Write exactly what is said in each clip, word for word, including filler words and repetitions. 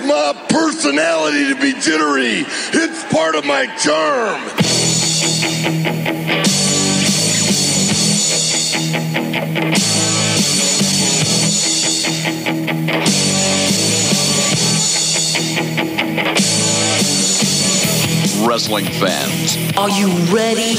my personality to be jittery. It's part of my charm. Wrestling fans, are you ready?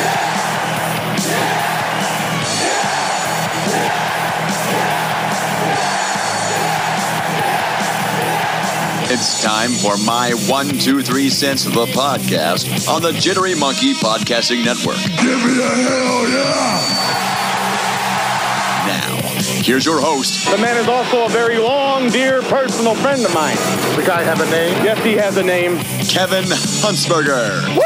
It's time for my one, two, three cents of the podcast on the Jittery Monkey Podcasting Network. Give me a hell yeah! Now, here's your host. The man is also a very long, dear personal friend of mine. Does the guy have a name? Yes, he has a name. Kevin Huntsberger. Woo!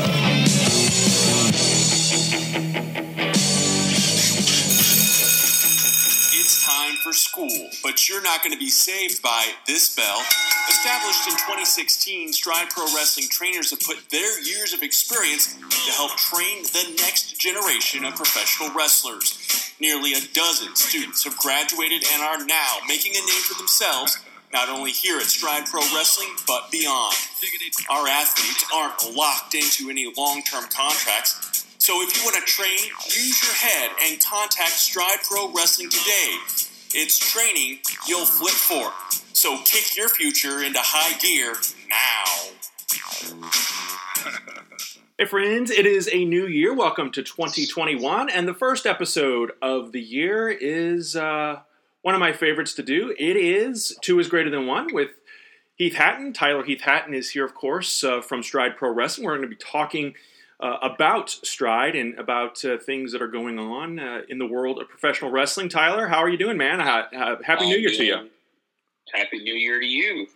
It's time for school, but you're not going to be saved by this bell. Established in twenty sixteen, Stride Pro Wrestling trainers have put their years of experience to help train the next generation of professional wrestlers. Nearly a dozen students have graduated and are now making a name for themselves, not only here at Stride Pro Wrestling, but beyond. Our athletes aren't locked into any long-term contracts, so if you want to train, use your head and contact Stride Pro Wrestling today. It's training you'll flip for. So kick your future into high gear now. Hey friends, it is a new year. Welcome to twenty twenty-one, and the first episode of the year is uh, one of my favorites to do. It is Two is Greater Than One with Heath Hatton. Tyler Heath Hatton is here, of course, uh, from Stride Pro Wrestling. We're going to be talking uh, about Stride and about uh, things that are going on uh, in the world of professional wrestling. Tyler, how are you doing, man? Ha- ha- Happy New Year to you. Happy New Year to you.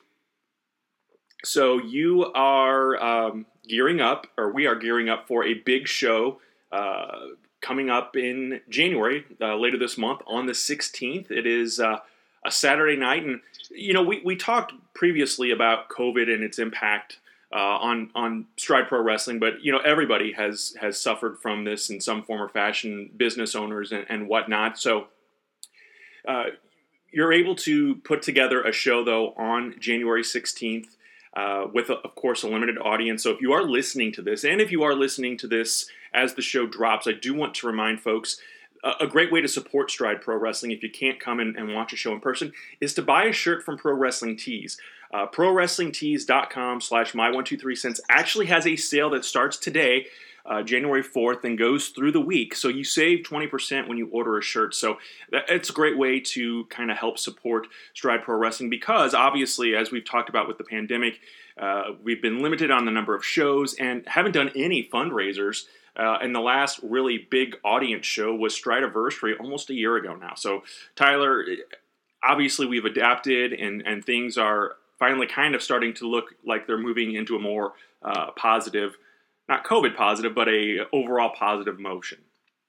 So you are um, gearing up, or we are gearing up for a big show uh, coming up in January, uh, later this month on the sixteenth. It is uh, a Saturday night, and you know we, we talked previously about COVID and its impact uh, on on Stride Pro Wrestling, but you know everybody has has suffered from this in some form or fashion, business owners and, and whatnot. So. Uh, You're able to put together a show, though, on January sixteenth uh, with, of course, a limited audience. So if you are listening to this, and if you are listening to this as the show drops, I do want to remind folks, uh, a great way to support Stride Pro Wrestling, if you can't come in and watch a show in person, is to buy a shirt from Pro Wrestling Tees. Uh, ProWrestlingTees.com slash my one two three cents actually has a sale that starts today, Uh, January fourth, and goes through the week. So you save twenty percent when you order a shirt. So that, it's a great way to kind of help support Stride Pro Wrestling because obviously, as we've talked about with the pandemic, uh, we've been limited on the number of shows and haven't done any fundraisers. Uh, and the last really big audience show was Strideversary almost a year ago now. So Tyler, obviously we've adapted and, and things are finally kind of starting to look like they're moving into a more uh, positive, not COVID positive, but a overall positive motion.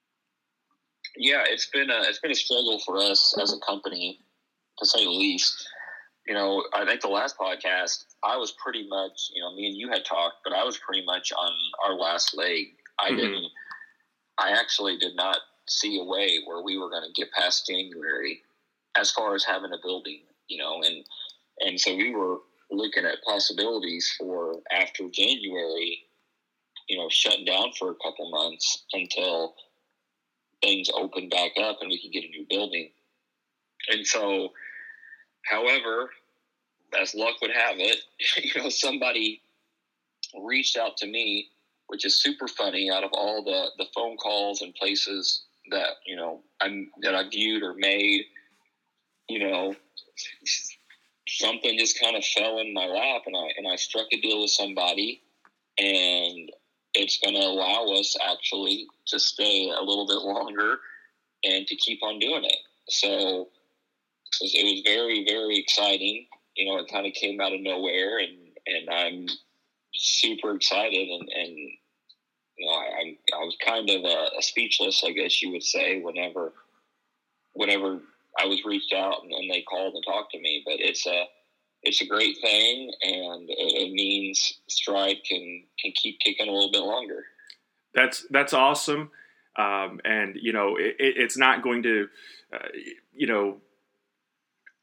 Yeah, it's been a it's been a struggle for us as a company, to say the least. You know, I think the last podcast, I was pretty much, you know, me and you had talked, but I was pretty much on our last leg. I mm-hmm. didn't, I actually did not see a way where we were going to get past January as far as having a building, you know, and and so we were looking at possibilities for after January, you know, shutting down for a couple months until things opened back up and we could get a new building. And so, however, as luck would have it, you know, somebody reached out to me, which is super funny, out of all the, the phone calls and places that, you know, I'm, that I viewed or made, you know, something just kind of fell in my lap, and I, and I struck a deal with somebody, and it's going to allow us actually to stay a little bit longer and to keep on doing it. So it was, it was very, very exciting. You know, it kind of came out of nowhere, and, and I'm super excited. And, and you know, I, I was kind of a, a speechless, I guess you would say, whenever, whenever I was reached out and, and they called and talked to me. But it's a, it's a great thing, and it, it means Stride can, can keep kicking a little bit longer. That's, that's awesome. Um, and, you know, it, it's not going to, uh, you know,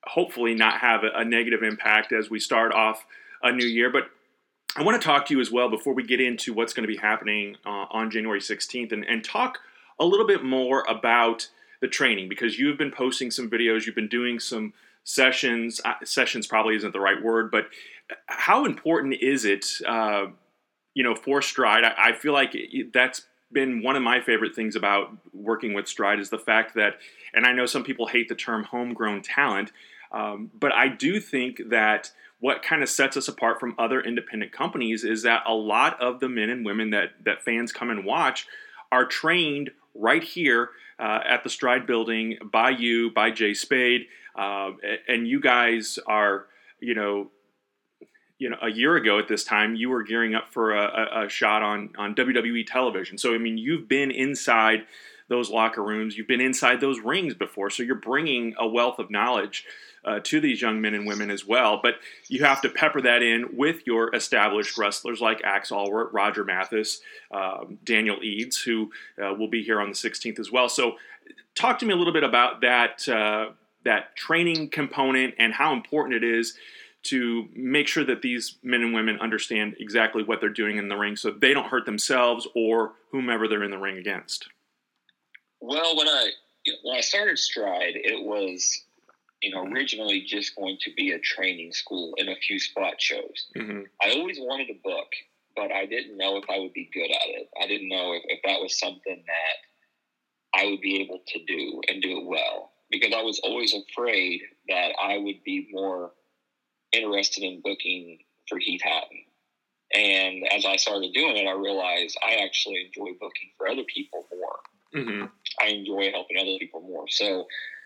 hopefully not have a, a negative impact as we start off a new year. But I want to talk to you as well before we get into what's going to be happening uh, on January sixteenth and, and talk a little bit more about the training, because you've been posting some videos, you've been doing some sessions. Uh, sessions probably isn't the right word, but how important is it, uh, you know, for Stride? I, I feel like it, that's been one of my favorite things about working with Stride is the fact that, and I know some people hate the term homegrown talent, um, but I do think that what kind of sets us apart from other independent companies is that a lot of the men and women that, that fans come and watch are trained right here uh, at the Stride building by you, by Jay Spade, uh, and you guys are, you know, you know, a year ago at this time, you were gearing up for a, a shot on, on W W E television. So, I mean, you've been inside those locker rooms, you've been inside those rings before, so you're bringing a wealth of knowledge uh, to these young men and women as well. But you have to pepper that in with your established wrestlers like Axe Allworth, Roger Mathis, um, Daniel Eads, who uh, will be here on the sixteenth as well. So talk to me a little bit about that, uh, that training component and how important it is to make sure that these men and women understand exactly what they're doing in the ring so they don't hurt themselves or whomever they're in the ring against. Well, when I when I started Stride, it was, you know, originally just going to be a training school and a few spot shows. Mm-hmm. I always wanted a book, but I didn't know if I would be good at it. I didn't know if, if that was something that I would be able to do and do it well, because I was always afraid that I would be more interested in booking for Heath Hatton. And as I started doing it, I realized I actually enjoy booking for other people more. Mm-hmm. I enjoy helping other people more. So,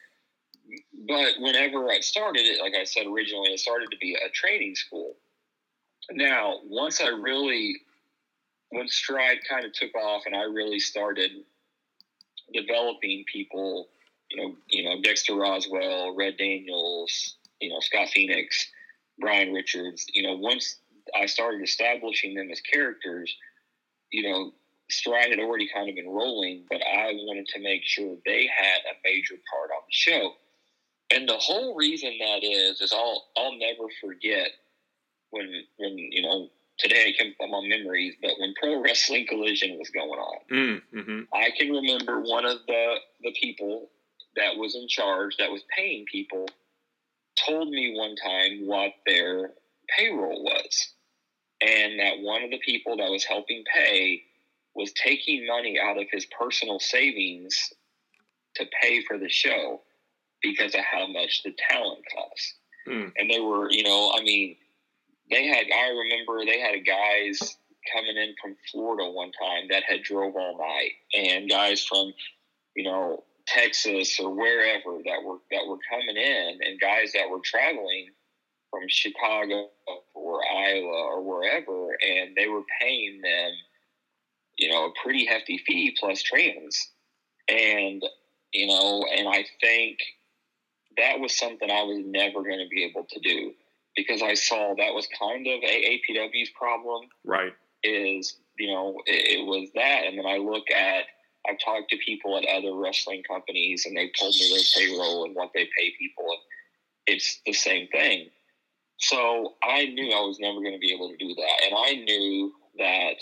but whenever I started it, like I said originally, it started to be a training school. Now, once I really, when Stride kind of took off and I really started developing people, you know, you know, Dexter Roswell, Red Daniels, you know, Scott Phoenix, Brian Richards, you know, once I started establishing them as characters, you know, Stride had already kind of been rolling, but I wanted to make sure they had a major part on the show. And the whole reason that is, is I'll, I'll never forget when, when, you know, today I came from my memories, but when Pro Wrestling Collision was going on, mm-hmm. I can remember one of the, the people that was in charge, that was paying people, told me one time what their payroll was. And that one of the people that was helping pay was taking money out of his personal savings to pay for the show because of how much the talent costs. Mm. And they were, you know, I mean, they had, I remember they had guys coming in from Florida one time that had drove all night, and guys from, you know, Texas or wherever that were, that were coming in, and guys that were traveling from Chicago or Iowa or wherever, and they were paying them, you know, a pretty hefty fee plus trans. And, you know, and I think that was something I was never going to be able to do, because I saw that was kind of A A P W's problem. Right. Is, you know, it, it was that. And then I look at, I've talked to people at other wrestling companies, and they've told me their payroll and what they pay people, and it's the same thing. So I knew I was never going to be able to do that. And I knew that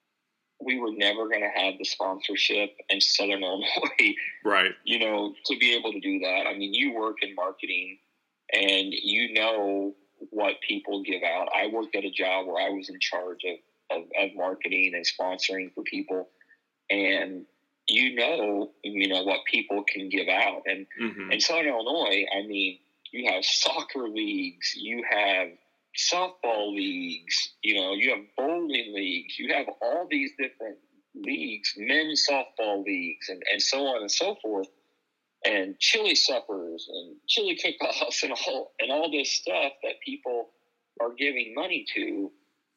we were never going to have the sponsorship in Southern Illinois, right? You know, to be able to do that. I mean, you work in marketing, and you know what people give out. I worked at a job where I was in charge of, of, of marketing and sponsoring for people, and you know, you know what people can give out. And mm-hmm. in Southern Illinois, I mean, you have soccer leagues, you have softball leagues, you know, you have bowling leagues, you have all these different leagues, men's softball leagues, and, and so on and so forth, and chili suppers and chili cook-offs and all, and all this stuff that people are giving money to.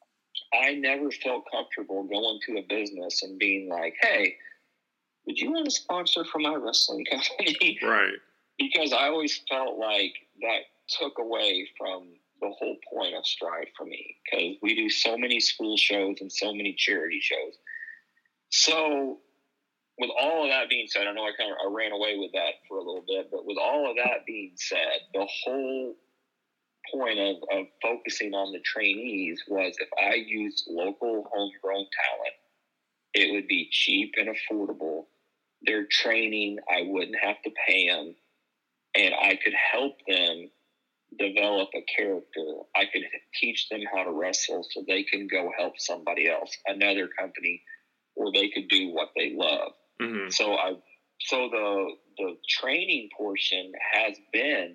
I never felt comfortable going to a business and being like, hey, would you want to sponsor for my wrestling company? Right. Because I always felt like that took away from the whole point of Stride for me, because we do so many school shows and so many charity shows. So with all of that being said, I know I kind of I ran away with that for a little bit, but with all of that being said, the whole point of, of focusing on the trainees was if I used local homegrown talent, it would be cheap and affordable. Their training, I wouldn't have to pay them, and I could help them develop a character. I could teach them how to wrestle so they can go help somebody else, another company, where they could do what they love. Mm-hmm. So I, so the the training portion has been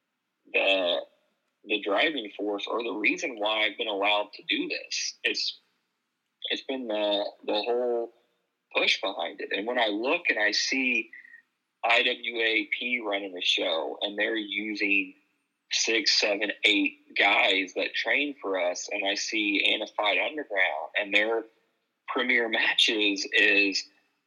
the the driving force, or the reason why I've been allowed to do this. It's it's been the the whole push behind it. And when I look and I see I W A P running the show, and they're using six, seven, eight guys that train for us, and I see Anified Underground, and their premier matches is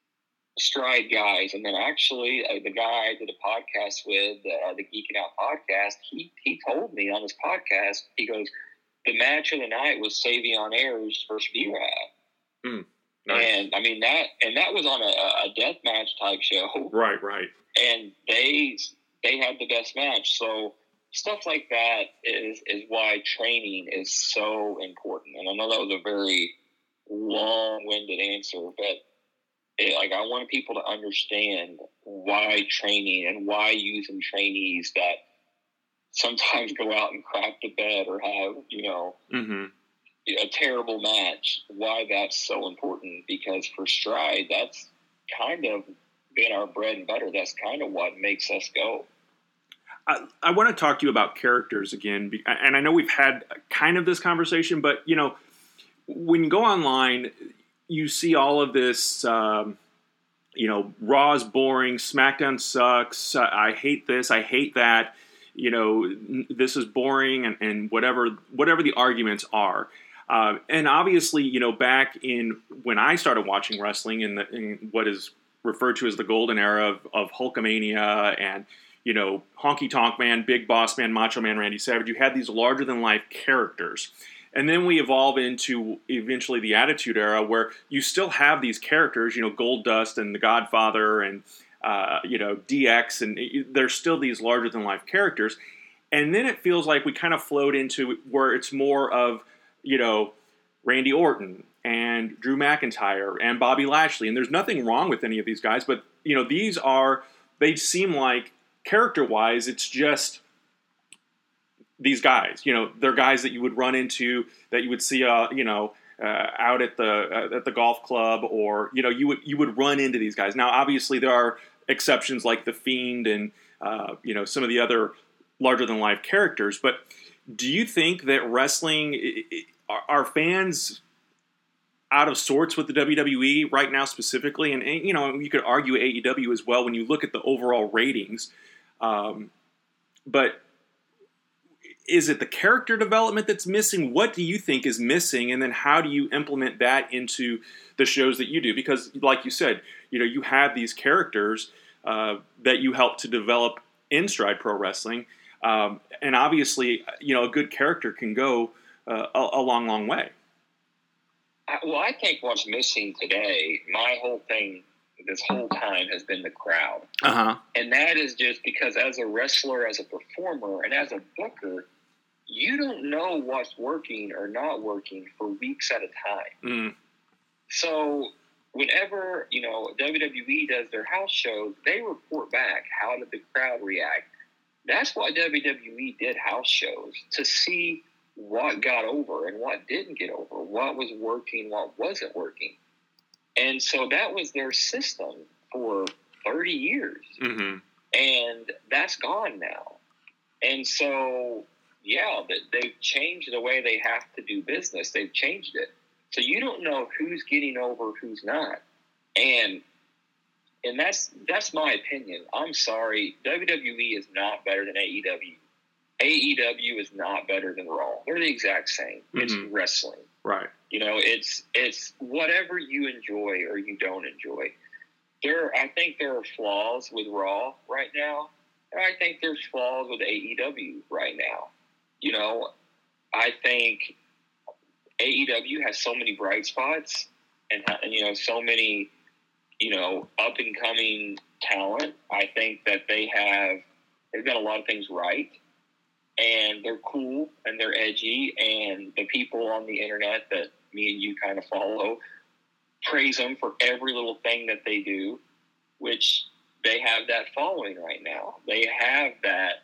Stride guys, and then actually uh, the guy I did a podcast with, uh, the Geeking Out podcast, he he told me on his podcast, he goes, the match of the night was Savion Ayers versus B-Rad. Mm, nice. And I mean that, and that was on a, a death match type show. Right, right. And they they had the best match. So stuff like that is is why training is so important. And I know that was a very long-winded answer, but it, like I want people to understand why training and why using trainees that sometimes go out and crap the bed or have, you know, mm-hmm. a terrible match, why that's so important. Because for Stride, that's kind of been our bread and butter. That's kind of what makes us go. I, I want to talk to you about characters again, and I know we've had kind of this conversation, but, you know, when you go online, you see all of this, um, you know, Raw's boring, SmackDown sucks, I hate this, I hate that, you know, this is boring, and, and whatever whatever the arguments are. Uh, and obviously, you know, back in when I started watching wrestling in, the, in what is referred to as the golden era of, of Hulkamania and, you know, Honky Tonk Man, Big Boss Man, Macho Man Randy Savage, you had these larger-than-life characters. And then we evolve into eventually the Attitude Era, where you still have these characters, you know, Goldust and The Godfather and, uh, you know, D X, and there's still these larger-than-life characters. And then it feels like we kind of float into where it's more of, you know, Randy Orton and Drew McIntyre and Bobby Lashley. And there's nothing wrong with any of these guys, but, you know, these are, they seem like, character-wise, it's just these guys, you know, they're guys that you would run into, that you would see, uh, you know, uh, out at the uh, at the golf club, or, you know, you would you would run into these guys. Now, obviously, there are exceptions like the Fiend and uh, you know, some of the other larger-than-life characters. But do you think that wrestling, are, are fans out of sorts with the W W E right now specifically? And, and you know, you could argue A E W as well when you look at the overall ratings. Um, but is it the character development that's missing? What do you think is missing? And then how do you implement that into the shows that you do? Because like you said, you know, you have these characters uh, that you help to develop in Stride Pro Wrestling. Um, and obviously, you know, a good character can go uh, a, a long, long way. Well, I think what's missing today, my whole thing this whole time has been the crowd. Uh-huh. And that is just because as a wrestler, as a performer, and as a booker, you don't know what's working or not working for weeks at a time. Mm. So whenever, you know, W W E does their house shows, they report back, how did the crowd react? That's why W W E did house shows, to see what got over and what didn't get over, what was working, what wasn't working. And so that was their system for thirty years. Mm-hmm. And that's gone now. And so, yeah, they've changed the way they have to do business. They've changed it. So you don't know who's getting over, who's not. And and that's that's my opinion. I'm sorry. W W E is not better than A E W. A E W is not better than Raw. They're the exact same. Mm-hmm. It's wrestling. Right. You know, it's it's whatever you enjoy or you don't enjoy. There, I think there are flaws with Raw right now, and I think there's flaws with A E W right now. You know, I think A E W has so many bright spots, and, and you know, so many you know, up and coming talent. I think that they have they've done a lot of things right, and they're cool and they're edgy, and the people on the internet that me and you kind of follow praise them for every little thing that they do, which they have that following right now. They have that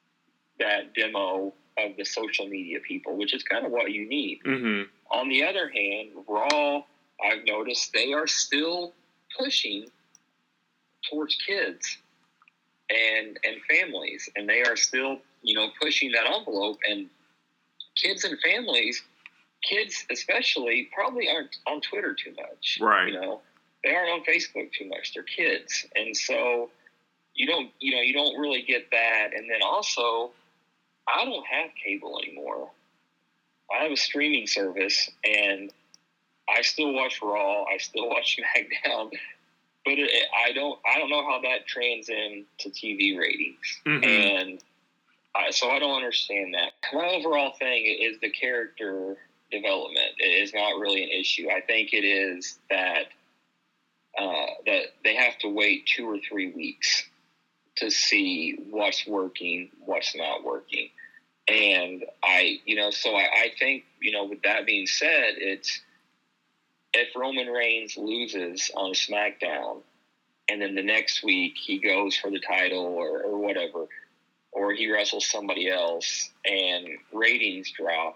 that demo of the social media people, which is kind of what you need. Mm-hmm. On the other hand, Raw, I've noticed they are still pushing towards kids and and families, and they are still, you know, pushing that envelope. And kids and families, kids especially, probably aren't on Twitter too much. Right. You know, they aren't on Facebook too much. They're kids, and so you don't, you know, you don't really get that. And then also, I don't have cable anymore. I have a streaming service, and I still watch Raw. I still watch SmackDown, but it, I don't. I don't know how that trans into T V ratings, Mm-hmm. and I, so I don't understand that. My overall thing is the character development. It is not really an issue. I think it is that uh, that they have to wait two or three weeks to see what's working, what's not working. And I, you know, so I, I think, you know, with that being said, it's, if Roman Reigns loses on SmackDown and then the next week he goes for the title or, or whatever, or he wrestles somebody else and ratings drop,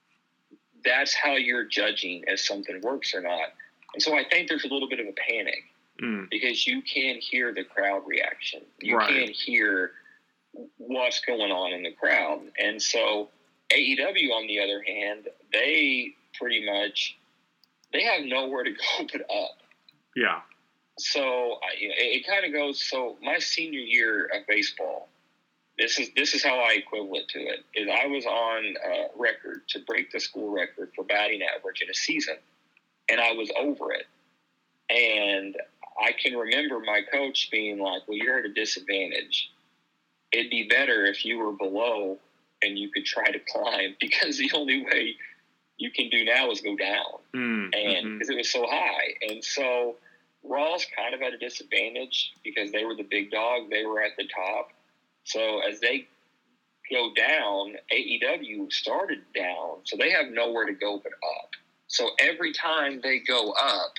that's how you're judging if something works or not. And so I think there's a little bit of a panic. Mm. Because you can hear the crowd reaction. You right. can hear what's going on in the crowd. And so A E W, on the other hand, they pretty much, they have nowhere to go but up. Yeah. So you know, it, it kind of goes, so my senior year of baseball, this is this is how I equivalent to it, is I was on uh, record to break the school record for batting average in a season. And I was over it. And I can remember my coach being like, well, you're at a disadvantage. It'd be better if you were below and you could try to climb, because the only way you can do now is go down. Mm, and because mm-hmm. it was so high. And so Raw's kind of at a disadvantage because they were the big dog. They were at the top. So as they go down, A E W started down. So they have nowhere to go but up. So every time they go up,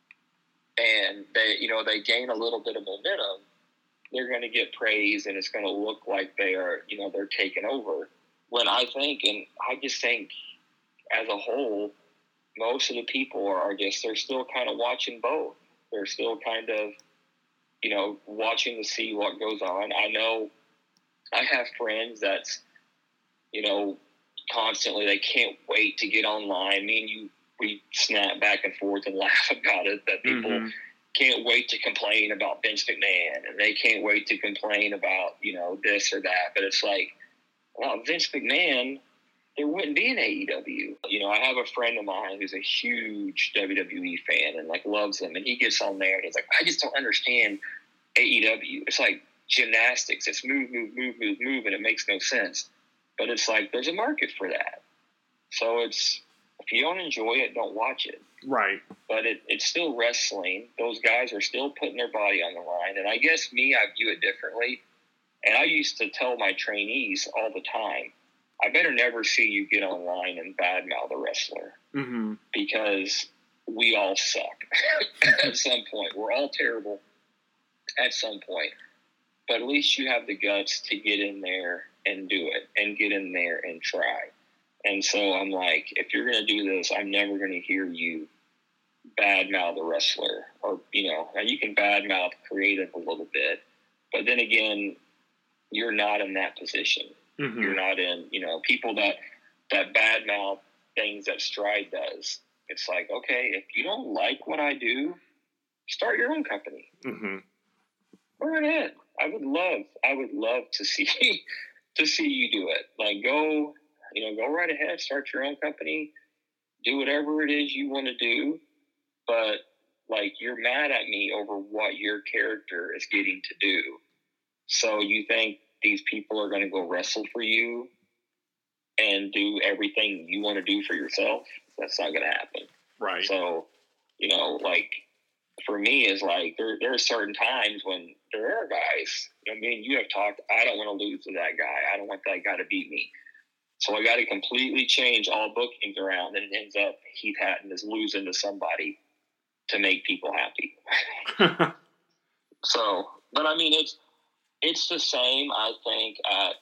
and they, you know, they gain a little bit of momentum, they're going to get praise, and it's going to look like they are, you know, they're taking over. When I think, and I just think as a whole, most of the people are, I guess, they're still kind of watching both. They're still kind of, you know, watching to see what goes on. I know I have friends that's, you know, constantly, they can't wait to get online. Me and you, we snap back and forth and laugh about it, that people mm-hmm. can't wait to complain about Vince McMahon, and they can't wait to complain about, you know, this or that. But it's like, well, Vince McMahon, there wouldn't be an A E W. You know, I have a friend of mine who's a huge W W E fan and, like, loves them. And he gets on there and he's like, I just don't understand A E W. It's like gymnastics. It's move, move, move, move, move, and it makes no sense. But it's like, there's a market for that. So it's, if you don't enjoy it, don't watch it. Right. But it, it's still wrestling. Those guys are still putting their body on the line. And I guess me, I view it differently. And I used to tell my trainees all the time, I better never see you get online and badmouth a wrestler. Mm-hmm. Because we all suck at some point. We're all terrible at some point. But at least you have the guts to get in there and do it, and get in there and try. And so I'm like, if you're going to do this, I'm never going to hear you badmouth a wrestler. Or, you know, now you can badmouth creative a little bit. But then again, you're not in that position. Mm-hmm. You're not in, you know, people that, that badmouth things that Stride does. It's like, okay, if you don't like what I do, start your own company. Mm-hmm. Go right ahead. I would love, I would love to see, to see you do it. Like, go... You know, go right ahead, start your own company, do whatever it is you want to do. But, like, you're mad at me over what your character is getting to do. So you think these people are going to go wrestle for you and do everything you want to do for yourself? That's not going to happen. Right. So, you know, like, for me is like there there are certain times when there are guys, you know, me and you have talked, I don't want to lose to that guy. I don't want that guy to beat me. So I got to completely change all bookings around, and it ends up Heath Hatton is losing to somebody to make people happy. So, but I mean, it's it's the same, I think, at,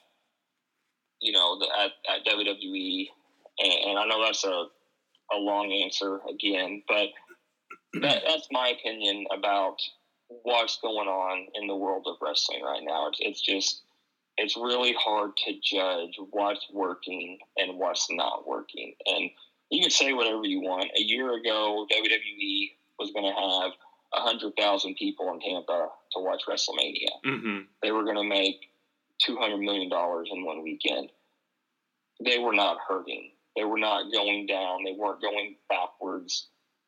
you know, the, at, at W W E, and, and I know that's a, a long answer again, but that, that's my opinion about what's going on in the world of wrestling right now. It's, it's just, it's really hard to judge what's working and what's not working. And you can say whatever you want. A year ago, W W E was going to have one hundred thousand people in Tampa to watch WrestleMania. Mm-hmm. They were going to make two hundred million dollars in one weekend. They were not hurting. They were not going down. They weren't going backwards.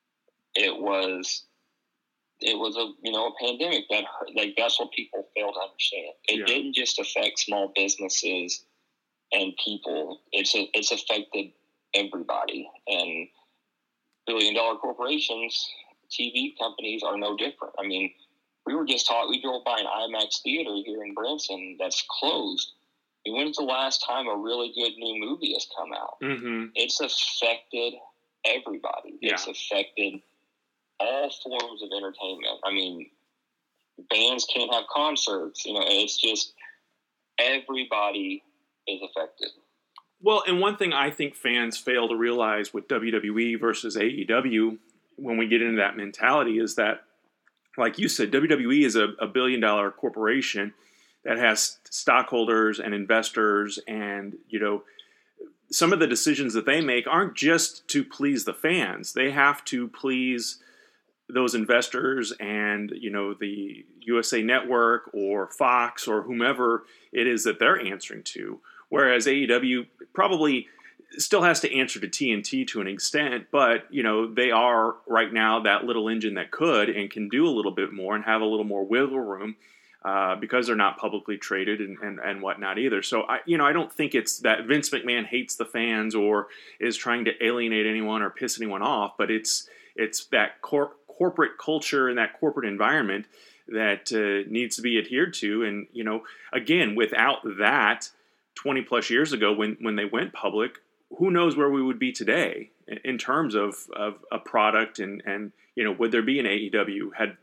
It was, it was a, you know, a pandemic that hurt. Like, that's what people fail to understand. It Yeah. didn't just affect small businesses and people. It's a, it's affected everybody. And billion dollar corporations, T V companies are no different. I mean, we were just taught, we drove by an IMAX theater here in Branson that's closed. I mean, when's the last time a really good new movie has come out? Mm-hmm. It's affected everybody. Yeah. It's affected all forms of entertainment. I mean, bands can't have concerts. You know, it's just everybody is affected. Well, and one thing I think fans fail to realize with W W E versus A E W, when we get into that mentality, is that, like you said, W W E is a, a billion dollar corporation that has stockholders and investors, and, you know, some of the decisions that they make aren't just to please the fans. They have to please those investors and, you know, the U S A Network or Fox or whomever it is that they're answering to. Whereas A E W probably still has to answer to T N T to an extent, but, you know, they are right now that little engine that could and can do a little bit more and have a little more wiggle room uh, because they're not publicly traded and, and, and whatnot either. So, I, you know, I don't think it's that Vince McMahon hates the fans or is trying to alienate anyone or piss anyone off, but it's it's that cor- corporate culture and that corporate environment that uh, needs to be adhered to. And, you know, again, without that, twenty plus years ago when, when they went public, who knows where we would be today in terms of, of a product and, and, you know, would there be an A E W had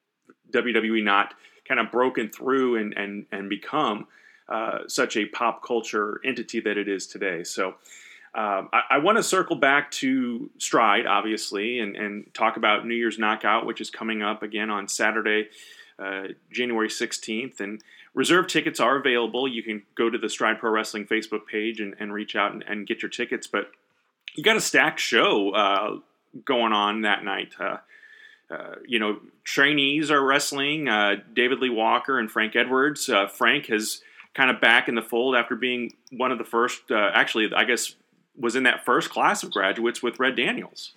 W W E not kind of broken through and, and, and become uh, such a pop culture entity that it is today. So um, I, I want to circle back to Stride, obviously, and, and talk about New Year's Knockout, which is coming up again on Saturday, uh, January sixteenth. And reserve tickets are available. You can go to the Stride Pro Wrestling Facebook page and, and reach out and, and get your tickets. But you got a stacked show uh, going on that night. Uh, uh, you know, trainees are wrestling. Uh, David Lee Walker and Frank Edwards. Uh, Frank has kind of back in the fold after being one of the first, uh, actually, I guess, was in that first class of graduates with Red Daniels.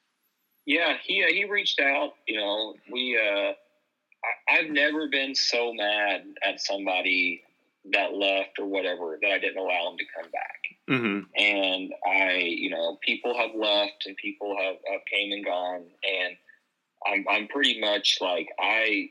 Yeah, he uh, he reached out. You know, we. Uh, I, I've never been so mad at somebody that left or whatever that I didn't allow them to come back. Mm-hmm. And I, you know, people have left and people have, have came and gone, and I'm I'm pretty much like I,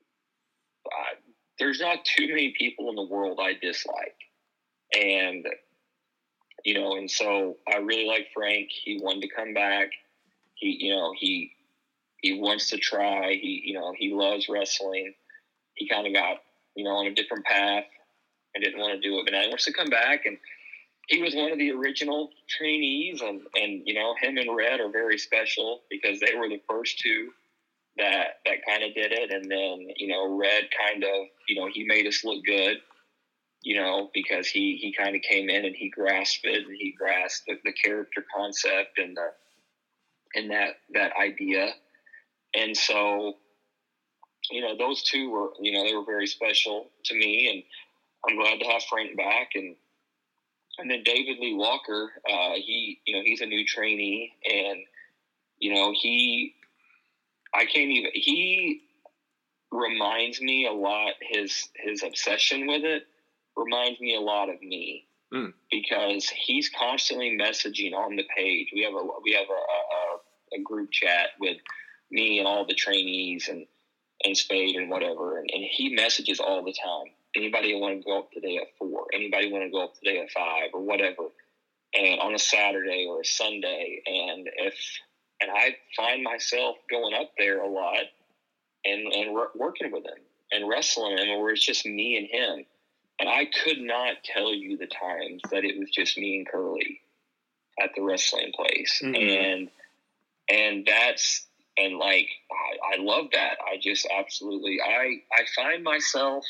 I. There's not too many people in the world I dislike, and you know, and so I really like Frank. He wanted to come back. He, you know, he he wants to try. He, you know, he loves wrestling. He kind of got, you know, on a different path and didn't want to do it, but now he wants to come back. And he was one of the original trainees, and and you know, him and Red are very special because they were the first two that that kind of did it. And then, you know, Red kind of, you know, he made us look good, you know, because he, he kind of came in and he grasped it and he grasped the, the character concept and the, and that, that idea. And so, you know, those two were, you know, they were very special to me, and I'm glad to have Frank back. And, and then David Lee Walker, uh, he, you know, he's a new trainee, and, you know, he, I can't even, he reminds me a lot, his, his obsession with it reminds me a lot of me, mm. because he's constantly messaging on the page. We have a, we have a, a, a group chat with me and all the trainees and, and Spade and whatever. And, and he messages all the time. Anybody want to go up today at four? Anybody want to go up today at five or whatever? And on a Saturday or a Sunday. And if, and I find myself going up there a lot and, and re- working with him and wrestling him where it's just me and him. And I could not tell you the times that it was just me and Curly at the wrestling place. Mm-hmm. And, and that's, and like, I, I love that. I just absolutely, I, I find myself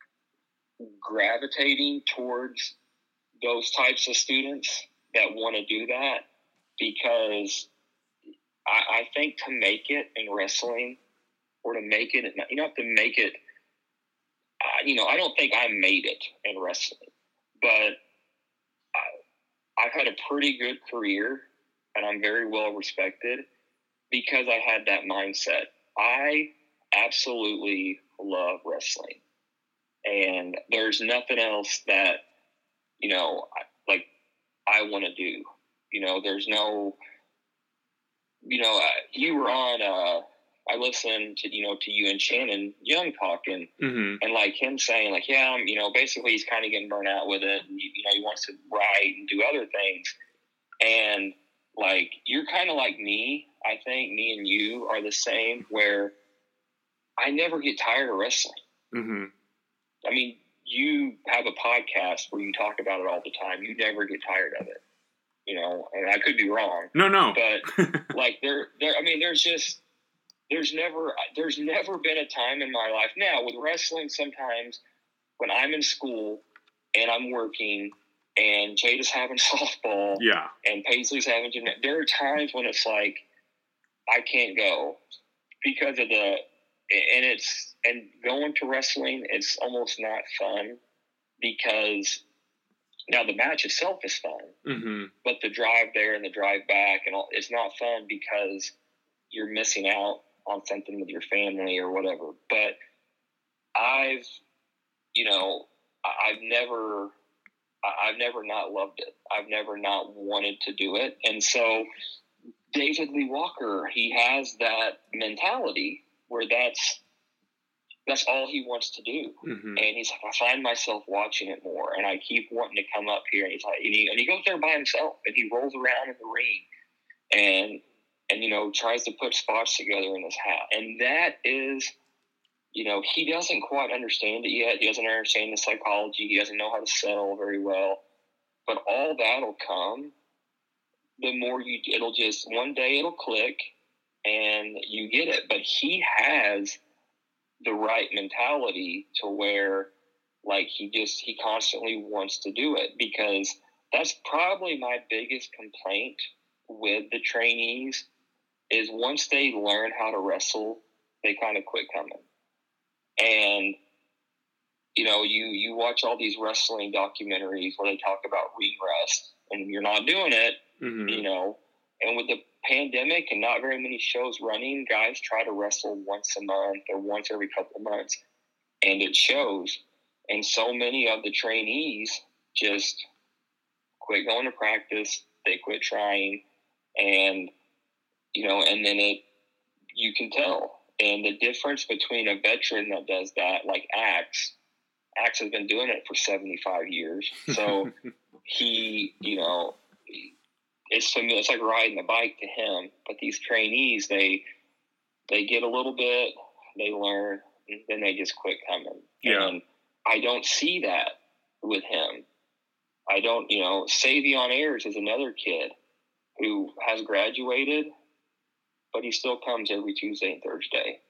gravitating towards those types of students that want to do that, because I, I think to make it in wrestling, or to make it, you don't have to make it, uh, you know, I don't think I made it in wrestling, but I, I've had a pretty good career and I'm very well respected because I had that mindset. I absolutely love wrestling, and there's nothing else that, you know, like I want to do. You know, there's no, you know, uh, you were on, uh, I listened to, you know, to you and Shannon Young talking, mm-hmm. and like him saying like, yeah, I'm, you know, basically he's kind of getting burnt out with it. And, you know, he wants to write and do other things. And like, you're kind of like me. I think me and you are the same, where I never get tired of wrestling. Mm-hmm. I mean, you have a podcast where you talk about it all the time. You never get tired of it, you know, and I could be wrong. No, no. But like there, there, I mean, there's just, there's never, there's never been a time in my life. Now with wrestling, sometimes when I'm in school and I'm working and Jada's having softball, yeah, and Paisley's having gymnastics, there are times when it's like, I can't go because of the, and it's, and going to wrestling, it's almost not fun because now the match itself is fun, mm-hmm. but the drive there and the drive back and all, it's not fun because you're missing out on something with your family or whatever. But I've, you know, I've never, I've never not loved it. I've never not wanted to do it. And so David Lee Walker, he has that mentality where that's, that's all he wants to do. Mm-hmm. And he's, I find myself watching it more, and I keep wanting to come up here. And he's like, and he, and he goes there by himself, and he rolls around in the ring and, and, you know, tries to put spots together in his hat. And that is, you know, he doesn't quite understand it yet. He doesn't understand the psychology. He doesn't know how to settle very well, but all that'll come the more you, it'll just, one day it'll click and you get it. But he has the right mentality to where, like, he just, he constantly wants to do it, because that's probably my biggest complaint with the trainees is once they learn how to wrestle, they kind of quit coming. And, you know, you, you watch all these wrestling documentaries where they talk about ring rest, and you're not doing it, mm-hmm. you know, and with the pandemic and not very many shows running, guys try to wrestle once a month or once every couple of months, and it shows. And so many of the trainees just quit going to practice, they quit trying, and, you know, and then it, you can tell. And the difference between a veteran that does that, like Axe, Axe has been doing it for seventy-five years. So he, you know, it's familiar. It's like riding a bike to him. But these trainees, they they get a little bit, they learn, and then they just quit coming. Yeah. And I don't see that with him. I don't, you know, Savion Ayers is another kid who has graduated, but he still comes every Tuesday and Thursday.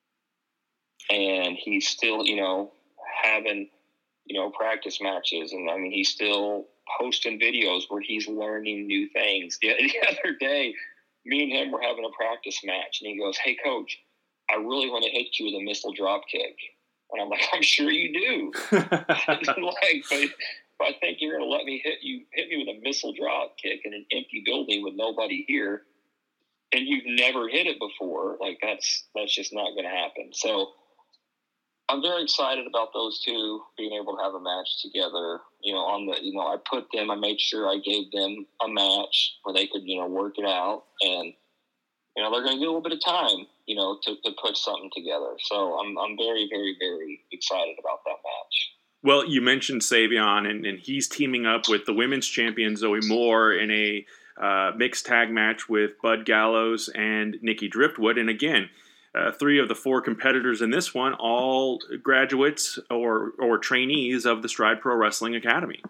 And he's still, you know, having, you know, practice matches. And, I mean, he's still posting videos where he's learning new things. The, the other day, me and him were having a practice match, and he goes, "Hey, coach, I really want to hit you with a missile drop kick." And I'm like, "I'm sure you do." like, but, but I think you're going to let me hit you, hit me with a missile drop kick in an empty building with nobody here, and you've never hit it before. Like, that's that's just not going to happen. So I'm very excited about those two being able to have a match together. You know, on the, you know, I put them, I made sure I gave them a match where they could, you know, work it out. And, you know, they're going to get a little bit of time, you know, to, to put something together. So I'm I'm very, very, very excited about that match. Well, you mentioned Savion, and, and he's teaming up with the women's champion Zoe Moore in a uh, mixed tag match with Bud Gallows and Nikki Driftwood. And again, uh, three of the four competitors in this one, all graduates or or trainees of the Stride Pro Wrestling Academy.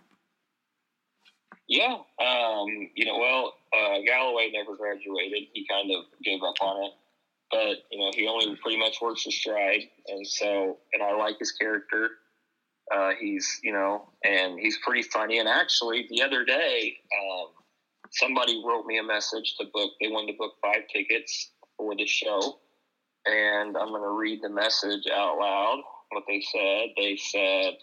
Yeah, um, you know, well, uh, Galloway never graduated. He kind of gave up on it. But, you know, he only pretty much works with Stride. And so, and I like his character. Uh, he's, you know, and he's pretty funny. And actually, the other day, um, somebody wrote me a message to book. They wanted to book five tickets for the show. And I'm going to read the message out loud, what they said. They said,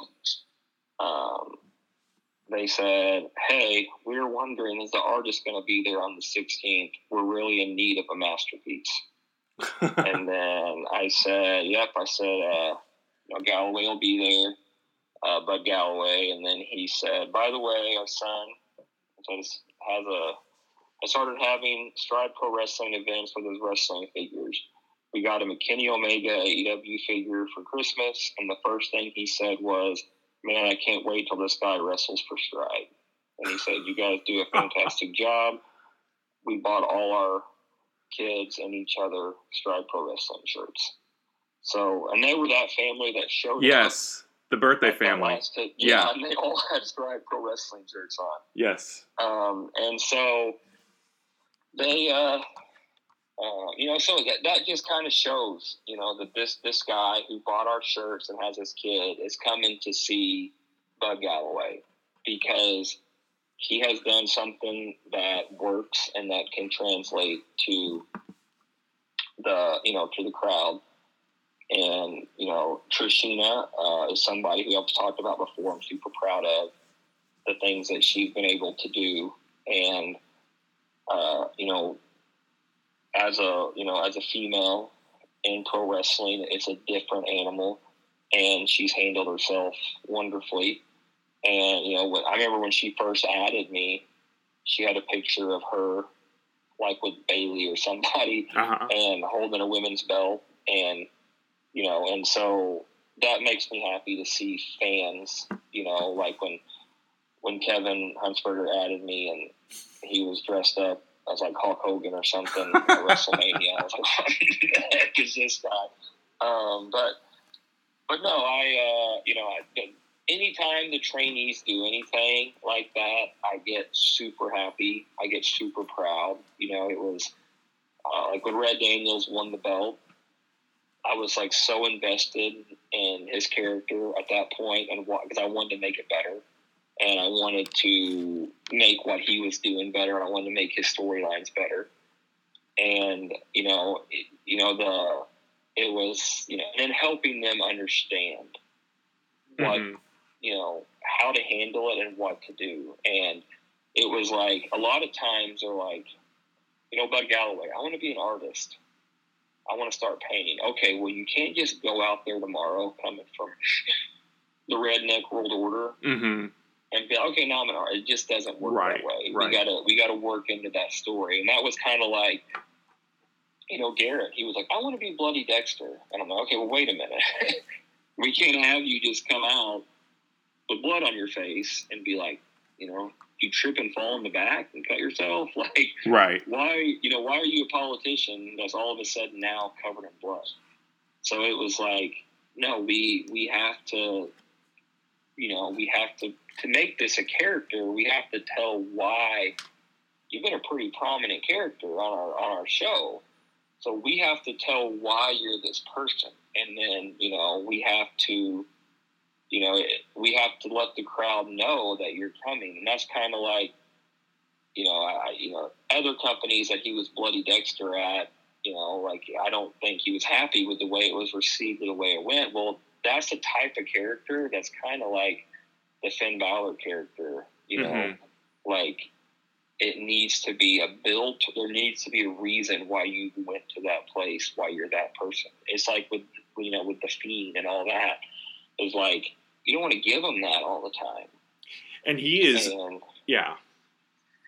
um, they said, hey, we're wondering, is the artist going to be there on the sixteenth? We're really in need of a masterpiece. And then I said, yep, I said, uh, you know, Galloway will be there. Uh, Bud Galloway, and then he said, by the way, our son has a, I started having Stride Pro Wrestling events with his wrestling figures. We got him a Kenny Omega A E W figure for Christmas, and the first thing he said was, man, I can't wait till this guy wrestles for Stride. And he said, you guys do a fantastic job. We bought all our kids and each other Stride Pro Wrestling shirts. So, and they were that family that showed yes. up. Yes. The birthday family. Yeah, yeah, and they all had Stride Pro Wrestling shirts on. Yes. Um, and so they, uh, uh, you know, so that, that just kind of shows, you know, that this, this guy who bought our shirts and has his kid is coming to see Bud Galloway because he has done something that works and that can translate to the, you know, to the crowd. And, you know, Trishina uh, is somebody who I've talked about before. I'm super proud of the things that she's been able to do. And, uh, you know, as a, you know, as a female in pro wrestling, it's a different animal. And she's handled herself wonderfully. And, you know, I remember when she first added me, she had a picture of her, like with Bailey or somebody, uh-huh. and holding a women's belt. And, you know, and so that makes me happy to see fans, you know, like when when Kevin Huntsberger added me and he was dressed up as like Hulk Hogan or something at WrestleMania. I was like, what the heck is this guy? Um, but, but no, I, uh, you know, I, anytime the trainees do anything like that, I get super happy. I get super proud. You know, it was uh, like when Red Daniels won the belt, I was like so invested in his character at that point, and because I wanted to make it better, and I wanted to make what he was doing better, and I wanted to make his storylines better. And you know, it, you know the it was you know, and then helping them understand what mm-hmm. you know how to handle it and what to do. And it was like a lot of times they're like, you know, Bud Galloway, I want to be an artist. I want to start painting. Okay, well, you can't just go out there tomorrow coming from the Redneck World Order mm-hmm. and be okay, now I'm an artist. It just doesn't work right, that way. Right. We gotta we gotta work into that story. And that was kind of like, you know, Garrett. He was like, I want to be Bloody Dexter. And I'm like, okay, well, wait a minute. We can't have you just come out with blood on your face and be like, you know, you trip and fall in the back and cut yourself. Like, right. why, you know, why are you a politician that's all of a sudden now covered in blood? So it was like, no, we, we have to, you know, we have to, to make this a character. We have to tell why you've been a pretty prominent character on our, on our show. So we have to tell why you're this person. And then, you know, we have to, you know, we have to let the crowd know that you're coming. And that's kind of like, you know, I, you know, other companies that he was Bloody Dexter at, you know, like, I don't think he was happy with the way it was received or the way it went. Well, that's the type of character that's kind of like the Finn Balor character, you know, mm-hmm. like it needs to be a build. There needs to be a reason why you went to that place, why you're that person. It's like with, you know, with The Fiend and all that. It's like, you don't want to give him that all the time. And he is, and, yeah.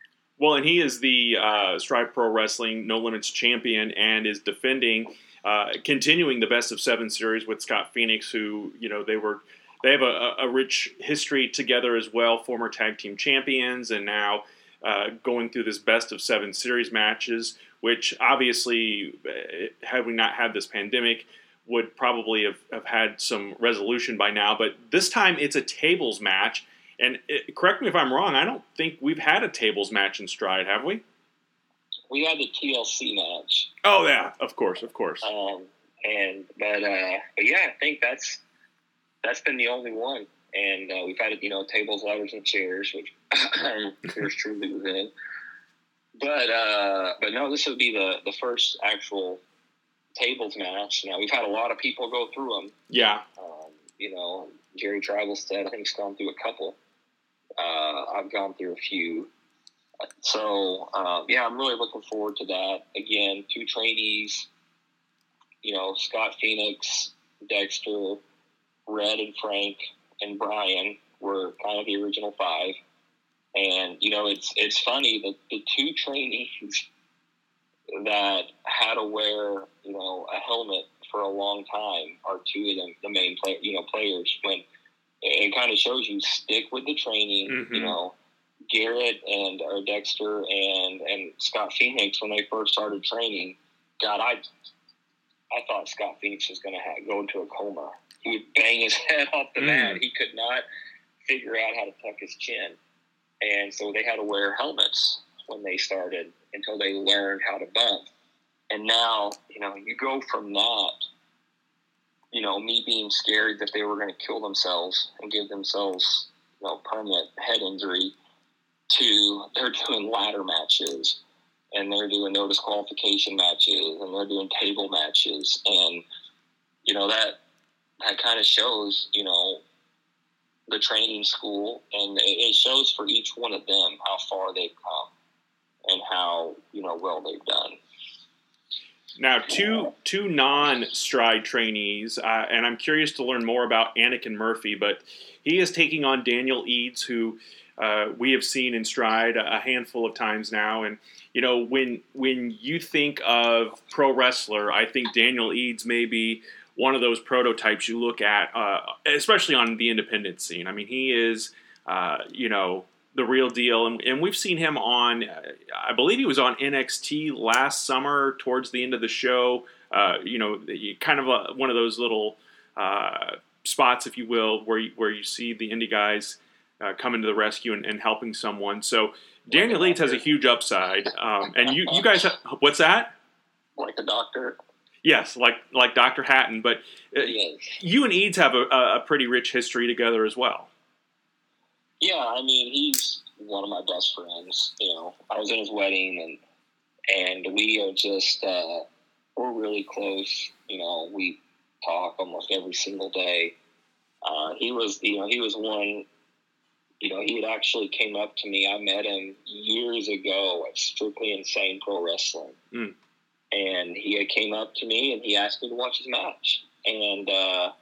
Well, and he is the uh, Strive Pro Wrestling No Limits champion and is defending, uh, continuing the best of seven series with Scott Phoenix, who, you know, they were, they have a, a rich history together as well, former tag team champions, and now uh, going through this best of seven series matches, which obviously, had we not had this pandemic, would probably have, have had some resolution by now. But this time it's a tables match. And it, correct me if I'm wrong, I don't think we've had a tables match in Stride, have we? We had the T L C match. Oh, yeah, of course, of course. Um, and but, uh, but yeah, I think that's that's been the only one. And uh, we've had, you know, tables, ladders, and chairs, which yours truly was in. But uh, but no, this would be the, the first actual tables match. Now, we've had a lot of people go through them. Yeah. Um, you know, Jerry Tribalstead, I think, has gone through a couple. Uh, I've gone through a few. So, uh, yeah, I'm really looking forward to that. Again, two trainees, you know, Scott Phoenix, Dexter, Red and Frank, and Brian were kind of the original five. And, you know, it's it's funny that the two trainees that had to wear, you know, a helmet for a long time are two of them, the main play, you know, players. When it kind of shows you stick with the training, mm-hmm. you know, Garrett and or Dexter and, and Scott Phoenix, when they first started training, God, I I thought Scott Phoenix was going to go into a coma. He would bang his head off the mm. mat. He could not figure out how to tuck his chin. And so they had to wear helmets when they started until they learned how to bump. And now, you know, you go from that, you know, me being scared that they were going to kill themselves and give themselves, you know, permanent head injury, to they're doing ladder matches and they're doing no disqualification matches and they're doing table matches. And, you know, that, that kind of shows, you know, the training school, and it shows for each one of them how far they've come and how, you know, well they've done. Now, two two non-Stride trainees, uh, and I'm curious to learn more about Anakin Murphy, but he is taking on Daniel Eads, who uh, we have seen in Stride a handful of times now. And, you know, when when you think of pro wrestler, I think Daniel Eads may be one of those prototypes you look at, uh, especially on the independent scene. I mean, he is, uh, you know, the real deal. And, and we've seen him on, uh, I believe he was on N X T last summer towards the end of the show. Uh, you know, kind of a, one of those little uh, spots, if you will, where you, where you see the indie guys uh, coming to the rescue and, and helping someone. So Daniel Eads has a huge upside. Um, and you, you guys, have, what's that? Like the doctor. Yes, like like Doctor Hatton, but uh, yes. You and Eads have a, a pretty rich history together as well. Yeah, I mean, he's one of my best friends. You know, I was in his wedding, and and we are just uh, we're really close. You know, we talk almost every single day. Uh, he was, you know, he was one. You know, he had actually came up to me. I met him years ago at Strictly Insane Pro Wrestling. Mm. And he had came up to me and he asked me to watch his match, and uh,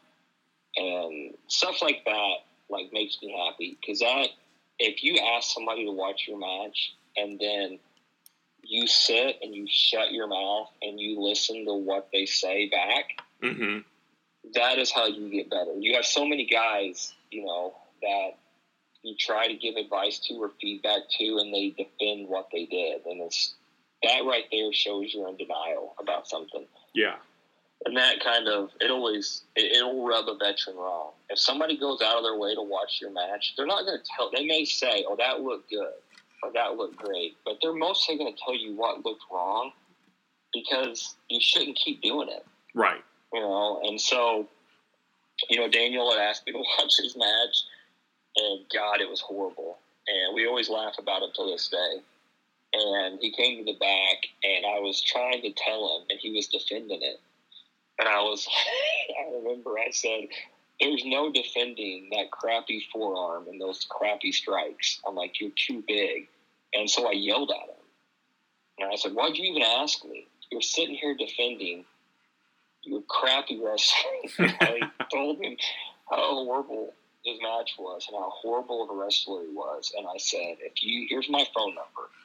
and stuff like that like makes me happy, because that if you ask somebody to watch your match and then you sit and you shut your mouth and you listen to what they say back, mm-hmm. that is how you get better. You have so many guys, you know, that you try to give advice to or feedback to, and they defend what they did, and it's. That right there shows you're in denial about something. Yeah. And that kind of, it always, it, it'll rub a veteran wrong. If somebody goes out of their way to watch your match, they're not going to tell, they may say, oh, that looked good, or that looked great, but they're mostly going to tell you what looked wrong, because you shouldn't keep doing it. Right. You know, and so, you know, Daniel had asked me to watch his match, and God, it was horrible. And we always laugh about it to this day. And he came to the back, and I was trying to tell him, and he was defending it. And I was, I remember I said, there's no defending that crappy forearm and those crappy strikes. I'm like, you're too big. And so I yelled at him. And I said, why'd you even ask me? You're sitting here defending your crappy wrestling. I told him how horrible his match was and how horrible of a wrestler he was. And I said, if you, here's my phone number.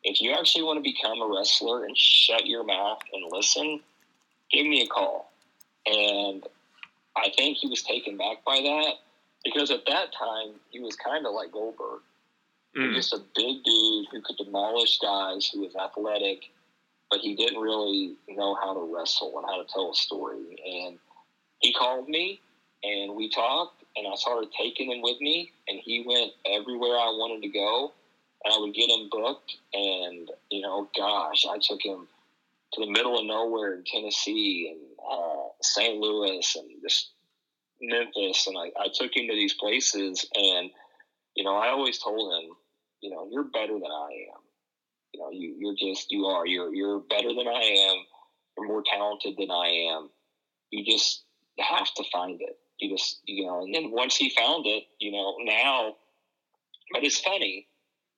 if you actually want to become a wrestler and shut your mouth and listen, give me a call. And I think he was taken back by that because at that time he was kind of like Goldberg. Mm. Just a big dude who could demolish guys, who was athletic, but he didn't really know how to wrestle and how to tell a story. And he called me, and we talked, and I started taking him with me, and he went everywhere I wanted to go, and I would get him booked. And, you know, gosh, I took him to the middle of nowhere in Tennessee and uh, Saint Louis and just Memphis, and I, I took him to these places, and, you know, I always told him, you know, you're better than I am. You know, you, you're just, you are. You're you're better than I am. You're more talented than I am. You just have to find it. You just, you know, and then once he found it, you know, now, but it's funny.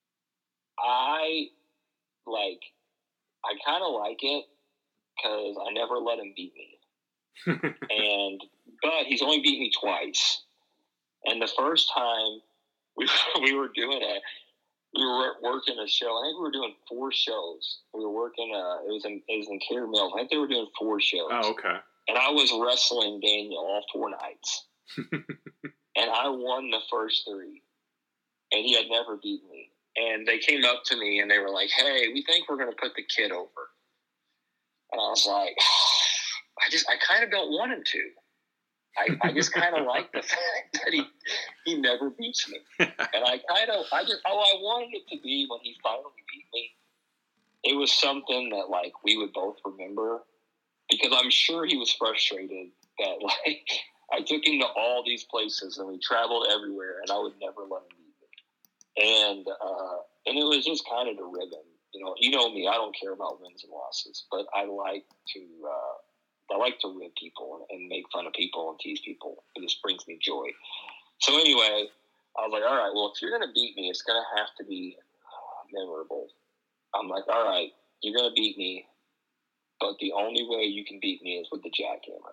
I, like, I kind of like it because I never let him beat me. and, but he's only beat me twice. And the first time we, we were doing it, we were working a show. I think we were doing four shows. We were working, uh, it was in, it was in Care Mills. I think they were doing four shows. Oh, okay. And I was wrestling Daniel all four nights. And I won the first three. And he had never beat me. And they came up to me and they were like, hey, we think we're going to put the kid over. And I was like, I just, I kind of don't want him to. I, I just kind of like the fact that he he never beats me. And I kind of, I just, oh, I wanted it to be when he finally beat me. It was something that, like, we would both remember. Because I'm sure he was frustrated that, like, I took him to all these places and we traveled everywhere and I would never let him beat me. And, uh, and it was just kind of to rib him. You know, you know me, I don't care about wins and losses, but I like to, uh, I like to rib people and make fun of people and tease people. It just brings me joy. So anyway, I was like, all right, well, if you're going to beat me, it's going to have to be memorable. I'm like, all right, you're going to beat me, but the only way you can beat me is with the jackhammer.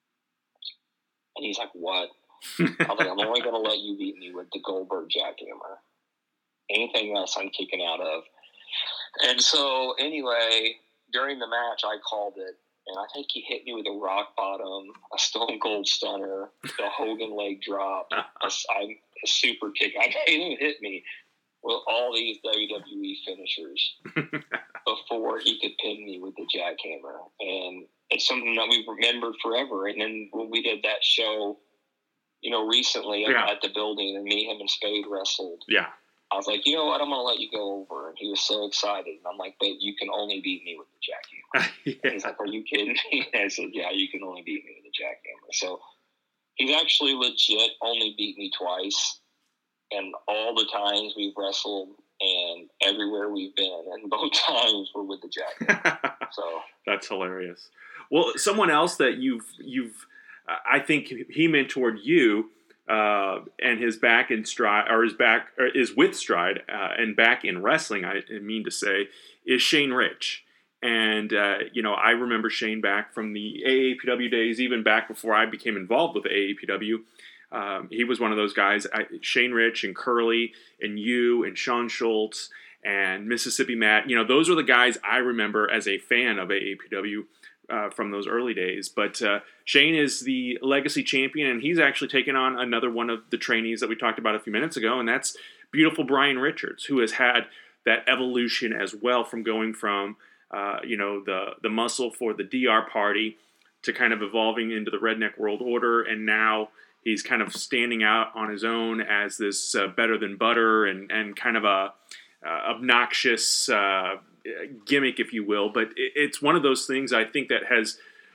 And he's like, what? I was like, I'm only going to let you beat me with the Goldberg jackhammer. Anything else I'm kicking out of. And so anyway, during the match, I called it. And I think he hit me with a rock bottom, a Stone Cold Stunner, the Hogan leg drop, a, a super kick. I made him hit me with all these W W E finishers before he could pin me with the jackhammer. And it's something that we've remembered forever. And then when we did that show, you know, recently yeah. at the building, and me, him, and Spade wrestled. Yeah. I was like, you know what, I'm going to let you go over. And he was so excited. And I'm like, but you can only beat me with the jackhammer. yeah. And he's like, are you kidding me? And I said, yeah, you can only beat me with the jackhammer. So he's actually legit only beat me twice. And all the times we've wrestled and everywhere we've been. And both times were with the jackhammer. So that's hilarious. Well, someone else that you've, you've uh, I think he mentored you, Uh, and his back in stride, or his back or is with stride, uh, and back in wrestling, I mean to say, is Shane Rich. And, uh, you know, I remember Shane back from the A A P W days, even back before I became involved with the A A P W. Um, he was one of those guys, I, Shane Rich and Curly and you and Sean Schultz and Mississippi Matt. You know, those were the guys I remember as a fan of A A P W. Uh, from those early days. But uh, Shane is the legacy champion, and he's actually taken on another one of the trainees that we talked about a few minutes ago, and that's beautiful Brian Richards, who has had that evolution as well from going from, uh, you know, the, the muscle for the D R party to kind of evolving into the Redneck World Order, and now he's kind of standing out on his own as this uh, better than butter and, and kind of a uh, obnoxious uh gimmick, if you will, but it's one of those things I think that has,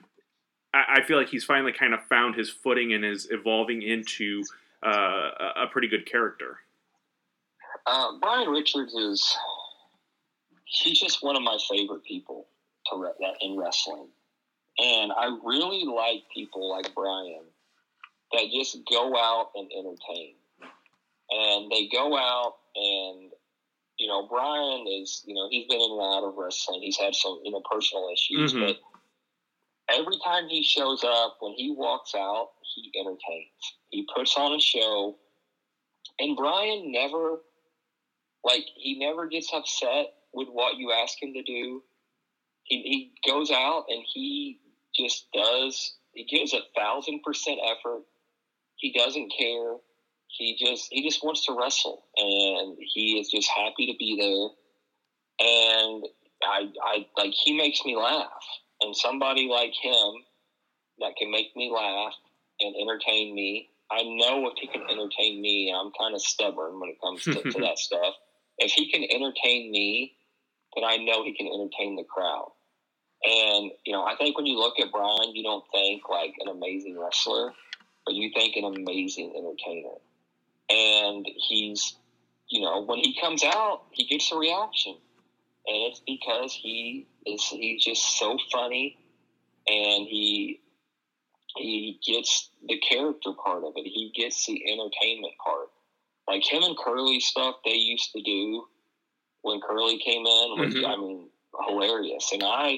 I feel like he's finally kind of found his footing and is evolving into uh, a pretty good character. Uh, Brian Richards is, he's just one of my favorite people to re- in wrestling. And I really like people like Brian that just go out and entertain. And they go out and, you know, Brian is, you know, he's been in and out of wrestling. He's had some, you know, personal issues. Mm-hmm. But every time he shows up, when he walks out, he entertains. He puts on a show. And Brian never, like, he never gets upset with what you ask him to do. He, he goes out and he just does, he gives a thousand percent effort. He doesn't care. He just, he just wants to wrestle, and he is just happy to be there. And I, I, like, he makes me laugh, and somebody like him that can make me laugh and entertain me. I know if he can entertain me, I'm kind of stubborn when it comes to, to that stuff. If he can entertain me, then I know he can entertain the crowd. And, you know, I think when you look at Brian, you don't think like an amazing wrestler, but you think an amazing entertainer. And he's, you know, when he comes out, he gets a reaction. And it's because he is, he's just so funny, and he, he gets the character part of it. He gets the entertainment part. Like him and Curly stuff they used to do when Curly came in was, mm-hmm. I mean, hilarious. And I,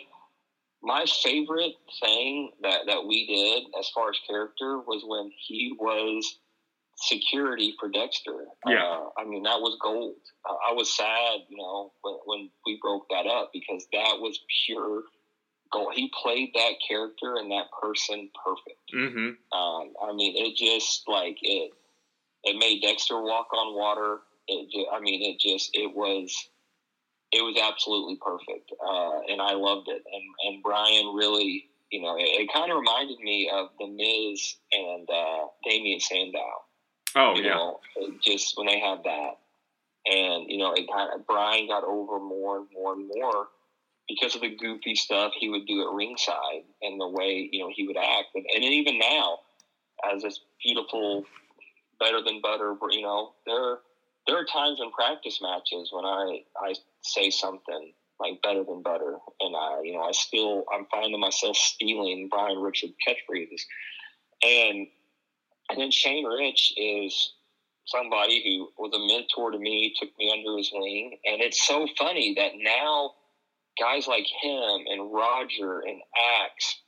my favorite thing that, that we did as far as character was when he was security for Dexter. Yeah. Uh, I mean, that was gold. Uh, I was sad, you know, when, when we broke that up, because that was pure gold. He played that character and that person perfect. Mm-hmm. Um, I mean, it just like it, it made Dexter walk on water. It just, I mean, it just, it was, it was absolutely perfect. Uh, and I loved it. And, and Brian really, you know, it, it kind of reminded me of The Miz and uh, Damien Sandow. Oh, you yeah. know, just when they had that. And, you know, it kind of, Brian got over more and more and more because of the goofy stuff he would do at ringside and the way, you know, he would act. And, and even now, as this beautiful, better than butter, you know, there there are times in practice matches when I, I say something like better than butter, and I, you know, I still, I'm finding myself stealing Brian Richard catchphrases. And, and then Shane Rich is somebody who was a mentor to me, took me under his wing. And it's so funny that now guys like him and Roger and Axe,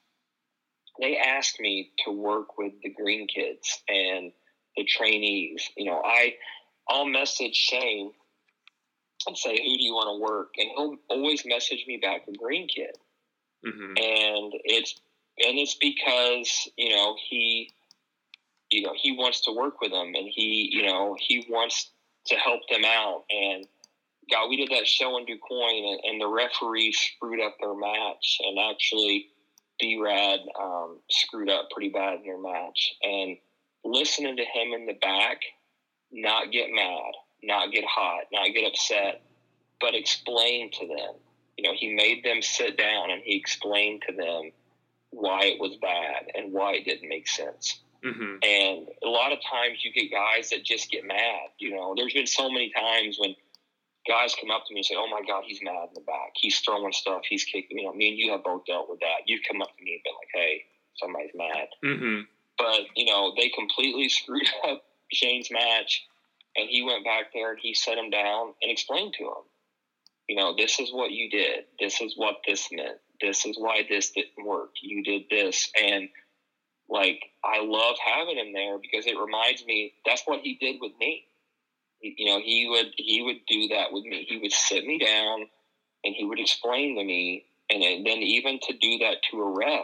they asked me to work with the Green Kids and the trainees. You know, I, I'll message Shane and say, who do you want to work? And he'll always message me back a Green Kid. Mm-hmm. And it's, and it's because, you know, he, you know, he wants to work with them, and he, you know, he wants to help them out. And God, we did that show in DuQuoin, and, and the referee screwed up their match, and actually D-Rad um, screwed up pretty bad in their match. And listening to him in the back, not get mad, not get hot, not get upset, but explain to them. You know, he made them sit down and he explained to them why it was bad and why it didn't make sense. Mm-hmm. And a lot of times you get guys that just get mad. You know, there's been so many times when guys come up to me and say, oh my God, he's mad in the back. He's throwing stuff. He's kicking. You know, me and you have both dealt with that. You've come up to me and been like, hey, somebody's mad. Mm-hmm. But, you know, they completely screwed up Shane's match, and he went back there and he set him down and explained to him, you know, this is what you did. This is what this meant. This is why this didn't work. You did this. And, like, I love having him there because it reminds me that's what he did with me. You know, he would he would do that with me. He would sit me down and he would explain to me, and then even to do that to a ref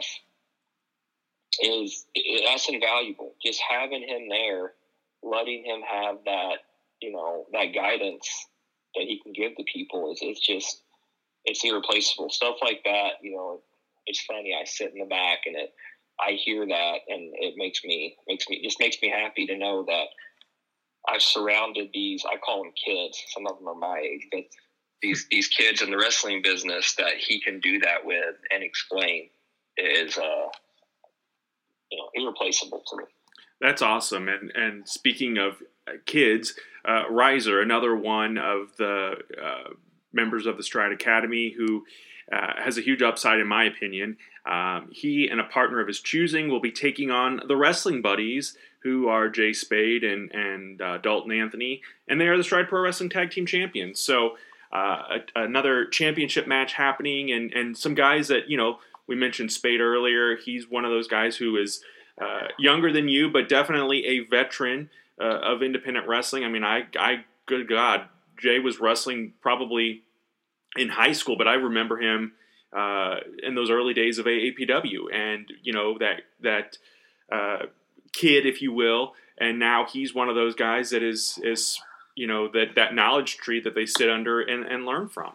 is that's invaluable. Just having him there, letting him have that, you know, that guidance that he can give to people is it's just it's irreplaceable. Stuff like that, you know, it's funny. I sit in the back and it I hear that, and it makes me makes me just makes me happy to know that I've surrounded these. I call them kids. Some of them are my age, but these these kids in the wrestling business that he can do that with and explain is uh, you know irreplaceable to me. That's awesome. And and speaking of kids, uh, Riser, another one of the uh, members of the Stride Academy, who uh, has a huge upside in my opinion. Um, he and a partner of his choosing will be taking on the Wrestling Buddies, who are Jay Spade and, and uh, Dalton Anthony, and they are the Stride Pro Wrestling Tag Team Champions. So uh, a, another championship match happening, and, and some guys that, you know, we mentioned Spade earlier. He's one of those guys who is uh, younger than you, but definitely a veteran uh, of independent wrestling. I mean, I, I, good God, Jay was wrestling probably in high school, but I remember him uh, in those early days of A A P W, and you know that that uh, kid, if you will, and now he's one of those guys that is is you know that that knowledge tree that they sit under and, and learn from.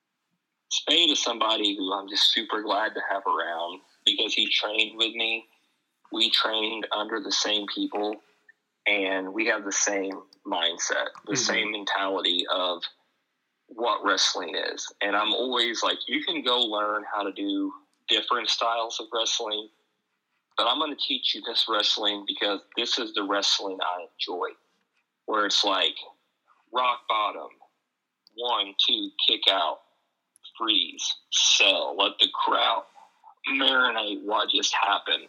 Spade is somebody who I'm just super glad to have around because he trained with me. We trained under the same people, and we have the same mindset, the mm-hmm. same mentality of what wrestling is. And I'm always like, you can go learn how to do different styles of wrestling, but I'm going to teach you this wrestling because this is the wrestling I enjoy, where it's like rock bottom, one, two, kick out, freeze, sell, let the crowd marinate what just happened.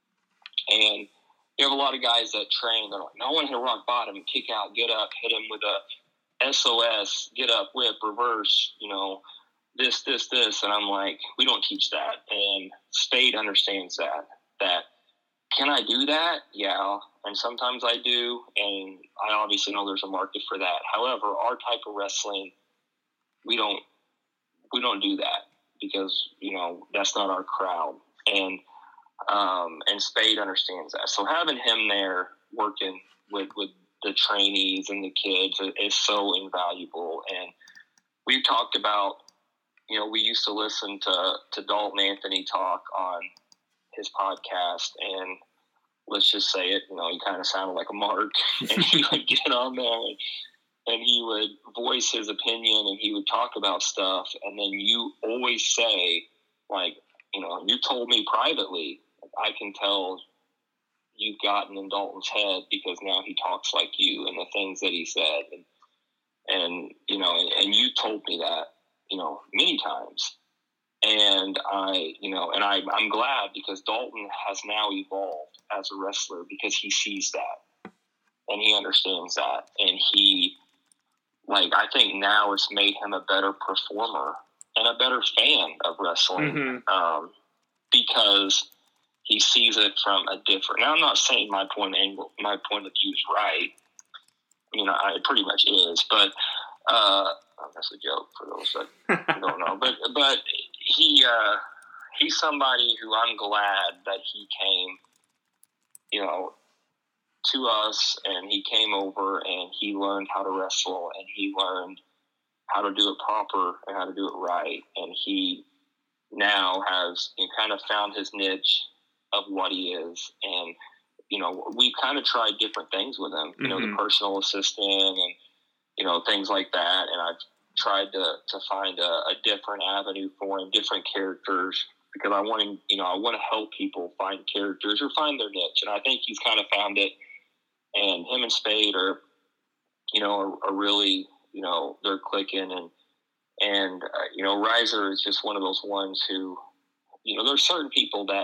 And you have a lot of guys that train, they're like, no, I want to hit rock bottom, kick out, get up, hit him with a S O S, get up, whip, reverse, you know, this, this, this. And I'm like, we don't teach that. And Spade understands that, that can I do that? Yeah. And sometimes I do. And I obviously know there's a market for that. However, our type of wrestling, we don't, we don't do that because, you know, that's not our crowd. And, um, and Spade understands that. So having him there working with, with the trainees and the kids is so invaluable. And we've talked about, you know, we used to listen to, to Dalton Anthony talk on his podcast, and let's just say it, you know, he kind of sounded like a mark, and he would get on there and, and he would voice his opinion, and he would talk about stuff, and then you always say, like, you know, you told me privately, I can tell you've gotten in Dalton's head because now he talks like you and the things that he said, and, and you know, and, and you told me that, you know, many times. And I, you know, and I, I'm glad because Dalton has now evolved as a wrestler because he sees that and he understands that. And he, like, I think now it's made him a better performer and a better fan of wrestling mm-hmm. um, because he sees it from a different. Now, I'm not saying my point angle, my point of view is right. You know, it pretty much is, but uh, that's a joke for those that don't know. But but he uh, he's somebody who I'm glad that he came, you know, to us, and he came over and he learned how to wrestle, and he learned how to do it proper and how to do it right, and he now has you know, kind of found his niche of what he is. And you know, we've kind of tried different things with him, you mm-hmm. know, the personal assistant and you know, things like that. And I've tried to, to find a, a different avenue for him, different characters, because I want him, you know, I want to help people find characters or find their niche. And I think he's kind of found it. And him and Spade are, you know, are, are really, you know, they're clicking. And, and uh, you know, Riser is just one of those ones who, you know, there's certain people that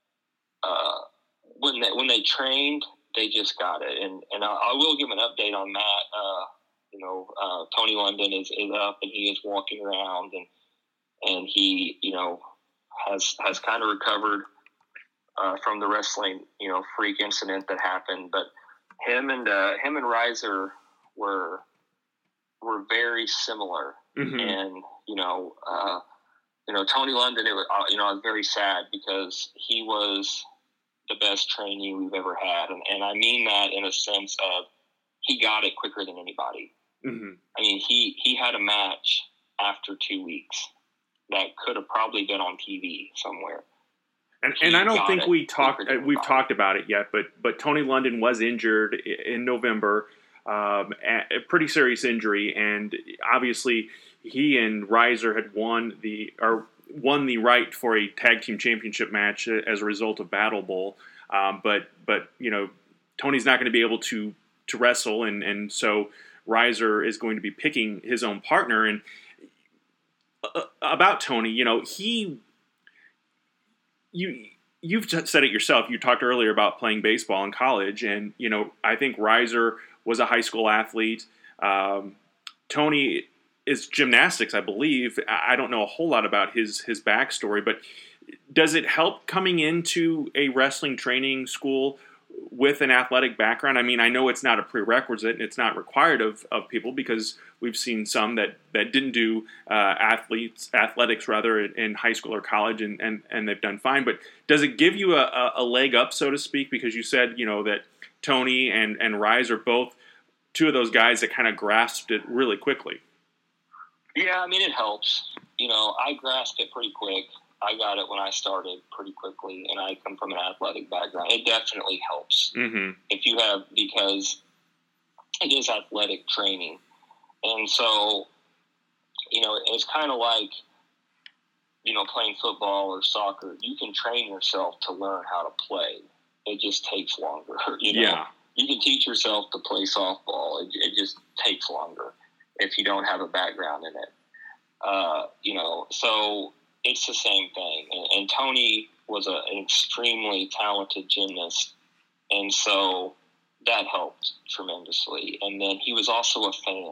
uh, when they, when they trained, they just got it. And, and I, I will give an update on Matt. Uh, You know, uh, Tony London is, is up and he is walking around and and he, you know, has has kind of recovered uh, from the wrestling, you know, freak incident that happened. But him and uh, him and Riser were were very similar, mm-hmm. and you know, uh, you know, Tony London. It was, uh, you know, I was very sad because he was the best trainee we've ever had, and and I mean that in a sense of he got it quicker than anybody. Mm-hmm. I mean, he, he had a match after two weeks that could have probably been on T V somewhere. And and I don't think we talked uh, we've talked about it yet, but but Tony London was injured in November, um, a pretty serious injury, and obviously he and Riser had won the or won the right for a tag team championship match as a result of Battle Bowl. Um, but but you know, Tony's not going to be able to to wrestle, and and so Riser is going to be picking his own partner. And uh, about Tony, you know, he, you, you've said it yourself. You talked earlier about playing baseball in college, and you know, I think Riser was a high school athlete. Um, Tony is gymnastics, I believe. I don't know a whole lot about his his backstory, but does it help coming into a wrestling training school with an athletic background? I mean, I know it's not a prerequisite and it's not required of, of people, because we've seen some that, that didn't do uh, athletes athletics rather in high school or college, and, and, and they've done fine. But does it give you a, a leg up, so to speak? Because you said, you know, that Tony and, and Rise are both two of those guys that kind of grasped it really quickly. Yeah, I mean, it helps. You know, I grasped it pretty quick. I got it when I started pretty quickly, and I come from an athletic background. It definitely helps mm-hmm. if you have, because it is athletic training. And so, you know, it's kind of like, you know, playing football or soccer. You can train yourself to learn how to play. It just takes longer. You know? Yeah. You can teach yourself to play softball. It, it just takes longer if you don't have a background in it. Uh, you know, so it's the same thing. And, and Tony was a, an extremely talented gymnast, and so that helped tremendously. And then he was also a fan,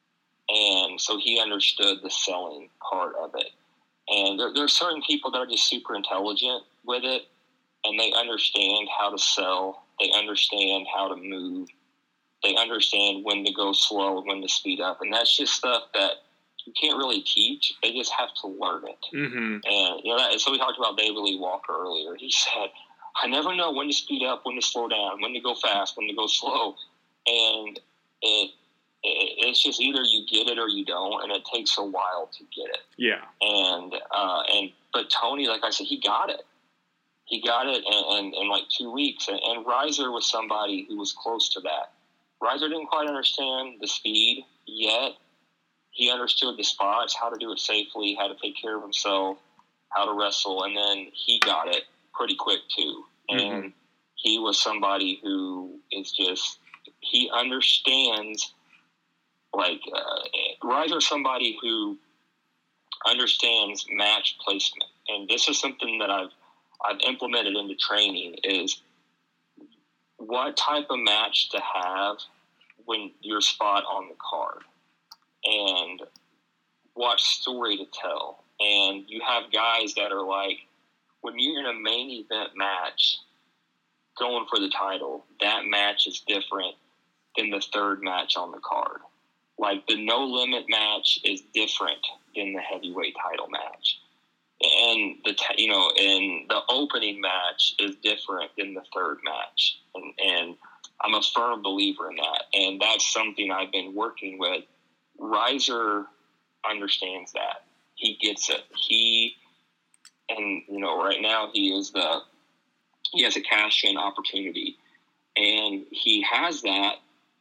and so he understood the selling part of it. And there, there are certain people that are just super intelligent with it, and they understand how to sell. They understand how to move. They understand when to go slow and when to speed up. And that's just stuff that you can't really teach. They just have to learn it. Mm-hmm. And, you know, that, so we talked about David Lee Walker earlier. He said, I never know when to speed up, when to slow down, when to go fast, when to go slow. And it, it it's just either you get it or you don't, and it takes a while to get it. Yeah. And, uh, and but Tony, like I said, he got it. He got it in, in, in like two weeks. And, and Reiser was somebody who was close to that. Reiser didn't quite understand the speed yet. He understood the spots, how to do it safely, how to take care of himself, how to wrestle, and then he got it pretty quick too. And mm-hmm. he was somebody who is just, he understands, like, uh, Reiser's somebody who understands match placement. And this is something that I've I've implemented into training, is what type of match to have when you're spot on the card, and what story to tell. And you have guys that are like, when you're in a main event match going for the title, that match is different than the third match on the card. Like, the no limit match is different than the heavyweight title match. And the you know, and the opening match is different than the third match, and, and I'm a firm believer in that. And that's something I've been working with. Reiser understands that. He gets it. He, and you know, right now he is the he has a cash in opportunity, and he has that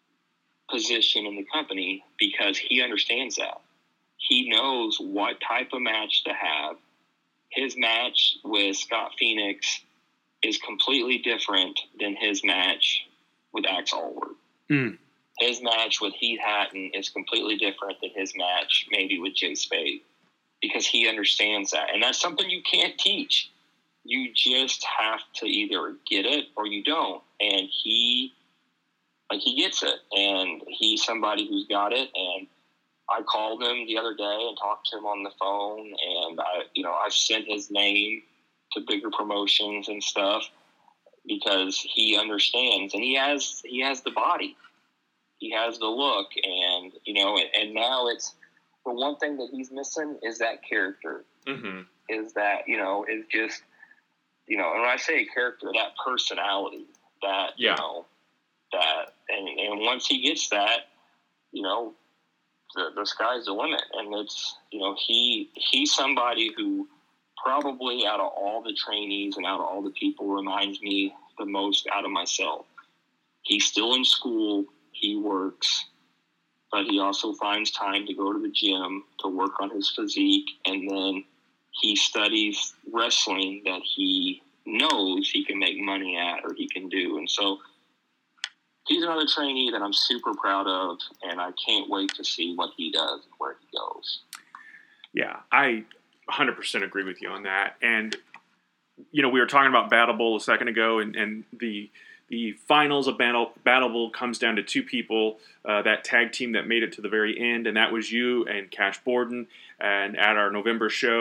position in the company because he understands that. He knows what type of match to have. His match with Scott Phoenix is completely different than his match with Axe Allward. Mm. His match with Heath Hatton is completely different than his match maybe with Jay Spade, because he understands that. And that's something you can't teach. You just have to either get it or you don't. And he, like, he gets it. And he's somebody who's got it. And I called him the other day and talked to him on the phone, and I, you know, I've sent his name to bigger promotions and stuff because he understands, and he has he has the body, he has the look, and you know, and, and now it's the one thing that he's missing is that character. Mm-hmm. Is that, you know, is just, you know, and when I say character, that personality, that yeah. you know, that, and and once he gets that, you know. The, the sky's the limit. And it's, you know, he he's somebody who probably out of all the trainees and out of all the people reminds me the most out of myself. He's still in school, he works, but he also finds time to go to the gym to work on his physique, and then he studies wrestling that he knows he can make money at or he can do. And so he's another trainee that I'm super proud of, and I can't wait to see what he does and where he goes. Yeah, I one hundred percent agree with you on that. And, you know, we were talking about Battle Bowl a second ago, and, and the the finals of Battle, Battle Bowl comes down to two people, uh, that tag team that made it to the very end, and that was you and Cash Borden. And at our November show,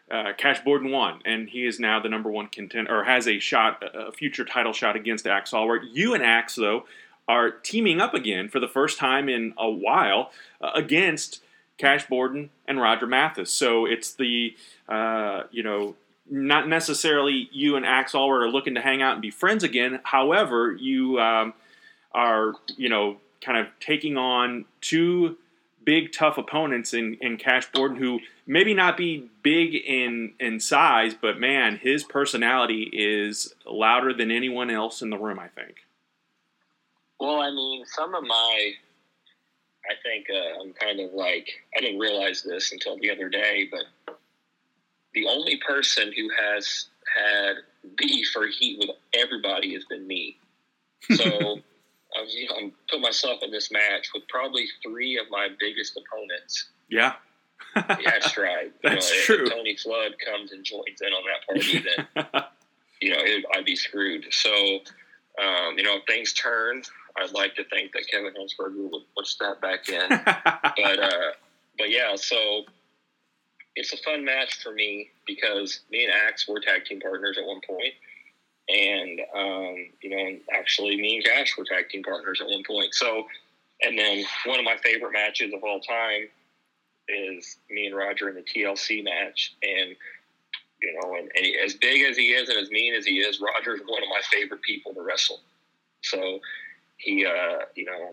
uh, Cash Borden won, and he is now the number one contender, or has a shot, a future title shot against Axe Allward. You and Axe, though, are teaming up again for the first time in a while uh, against Cash Borden and Roger Mathis. So it's the, uh, you know, not necessarily you and Axe Allward are looking to hang out and be friends again. However, you um, are, you know, kind of taking on two big, tough opponents in, in Cash Borden, who maybe not be big in, in size, but, man, his personality is louder than anyone else in the room, I think. Well, I mean, some of my, I think uh, I'm kind of like, I didn't realize this until the other day, but the only person who has had beef or heat with everybody has been me. So I was, you know, I'm put myself in this match with probably three of my biggest opponents. Yeah. Yeah, Stride. That's you know, true. If Tony Flood comes and joins in on that party, then, you know, it, I'd be screwed. So, um, you know, if things turn, I'd like to think that Kevin Hansberger would, would step back in. but, uh, but yeah, so it's a fun match for me because me and Axe were tag team partners at one point. And, um, you know, actually me and Cash were tag team partners at one point. So, and then one of my favorite matches of all time is me and Roger in the T L C match. And, you know, and, and he, as big as he is and as mean as he is, Roger's one of my favorite people to wrestle. So he, uh, you know,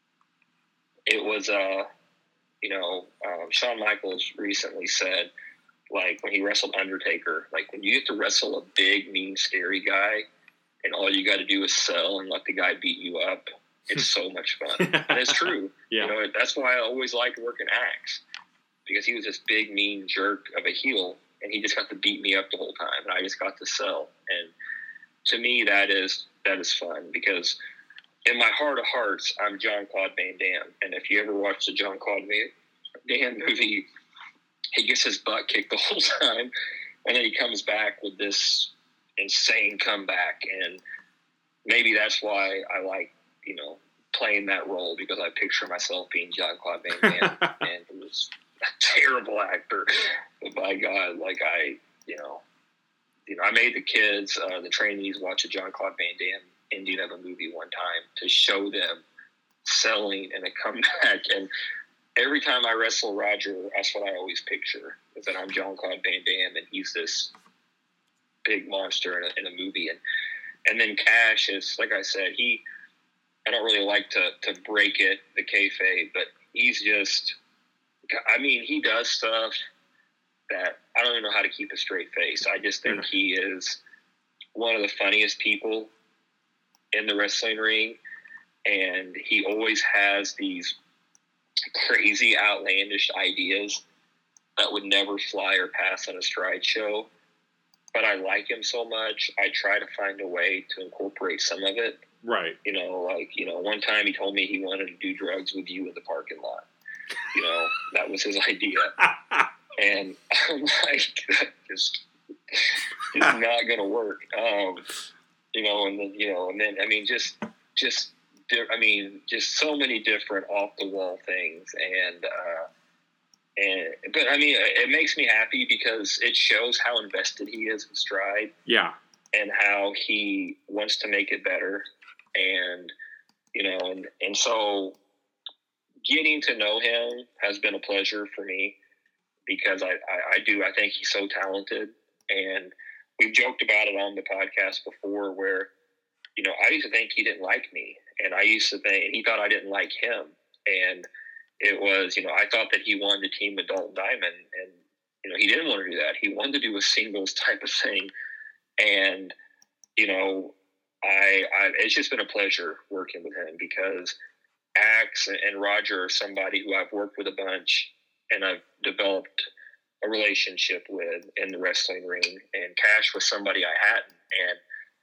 it was, uh, you know, um, Shawn Michaels recently said, like, when he wrestled Undertaker, like, when you get to wrestle a big, mean, scary guy, and all you got to do is sell and let the guy beat you up, it's so much fun. And it's true. Yeah. You know, that's why I always liked working Axe, because he was this big, mean jerk of a heel, and he just got to beat me up the whole time, and I just got to sell. And to me, that is that is fun, because in my heart of hearts, I'm Jean-Claude Van Damme. And if you ever watch the Jean-Claude Van Damme movie, he gets his butt kicked the whole time, and then he comes back with this insane comeback. And maybe that's why I like, you know, playing that role, because I picture myself being Jean-Claude Van Damme. And he was a terrible actor. But by God, like I, you know, you know, I made the kids, uh, the trainees, watch a Jean-Claude Van Damme Indian of a movie one time to show them selling and a comeback. And every time I wrestle Roger, that's what I always picture, is that I'm Jean-Claude Van Damme and he's this big monster in a, in a movie. And and then Cash is, like I said, he, I don't really like to, to break it, the kayfabe, but he's just, I mean, he does stuff that I don't even know how to keep a straight face. I just think he is one of the funniest people in the wrestling ring, and he always has these crazy, outlandish ideas that would never fly or pass on a Stride show. But I like him so much, I try to find a way to incorporate some of it. Right. You know, like, you know, one time he told me he wanted to do drugs with you in the parking lot. You know, that was his idea. And I'm like, that just is not going to work. Um, you know, and then, you know, and then, I mean, just, just, I mean, just so many different off the wall things. And, uh, and, but I mean, it makes me happy because it shows how invested he is in Stride. Yeah. And how he wants to make it better. And, you know, and, and so getting to know him has been a pleasure for me, because I, I, I do, I think he's so talented. And we've joked about it on the podcast before where, you know, I used to think he didn't like me, and I used to think, and he thought I didn't like him. And it was, you know, I thought that he wanted to team with Dalton Diamond, and, you know, he didn't want to do that. He wanted to do a singles type of thing. And, you know, I, I it's just been a pleasure working with him, because Axe and Roger are somebody who I've worked with a bunch and I've developed a relationship with in the wrestling ring. And Cash was somebody I hadn't. And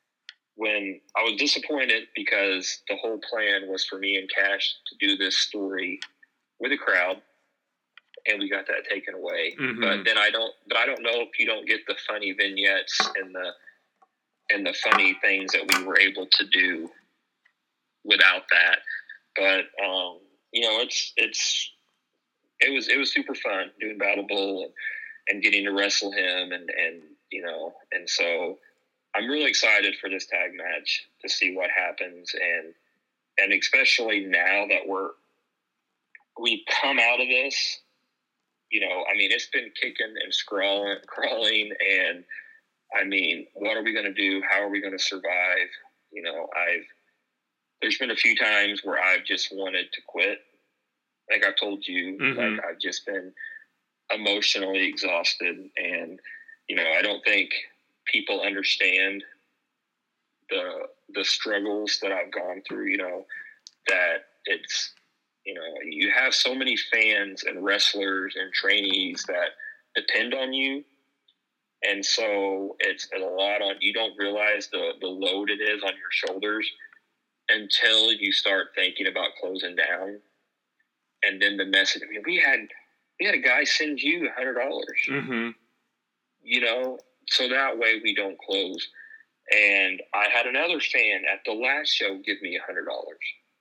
when I was disappointed, because the whole plan was for me and Cash to do this story with a crowd, and we got that taken away. Mm-hmm. But then I don't, but I don't know if you don't get the funny vignettes and the, and the funny things that we were able to do without that. But, um, you know, it's, it's, it was, it was super fun doing Battle Bowl. And, and getting to wrestle him. And, and, you know, and so I'm really excited for this tag match to see what happens. And, and especially now that we're, we've come out of this, you know, I mean, it's been kicking and scrawling, crawling. And I mean, what are we going to do? How are we going to survive? You know, I've, there's been a few times where I've just wanted to quit. Like I've told you, mm-hmm. like I've just been emotionally exhausted. And, you know, I don't think people understand the, the struggles that I've gone through, you know, that it's, you know, you have so many fans and wrestlers and trainees that depend on you. And so it's a lot on, you don't realize the, the load it is on your shoulders until you start thinking about closing down. And then the message, I mean, we had, we had a guy send you a hundred dollars, mm-hmm. you know, so that way we don't close. And I had another fan at the last show give me a hundred dollars.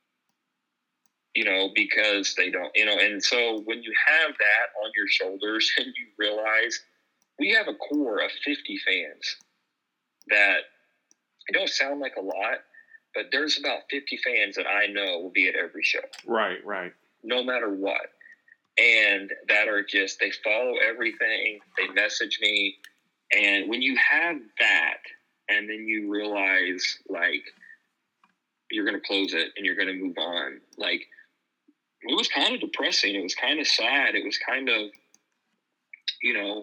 You know, because they don't, you know, and so when you have that on your shoulders and you realize we have a core of fifty fans that, it don't sound like a lot, but there's about fifty fans that I know will be at every show. Right, right. No matter what. And that are just, they follow everything. They message me. And when you have that, and then you realize, like, you're going to close it and you're going to move on, like, it was kind of depressing. It was kind of sad. It was kind of, you know,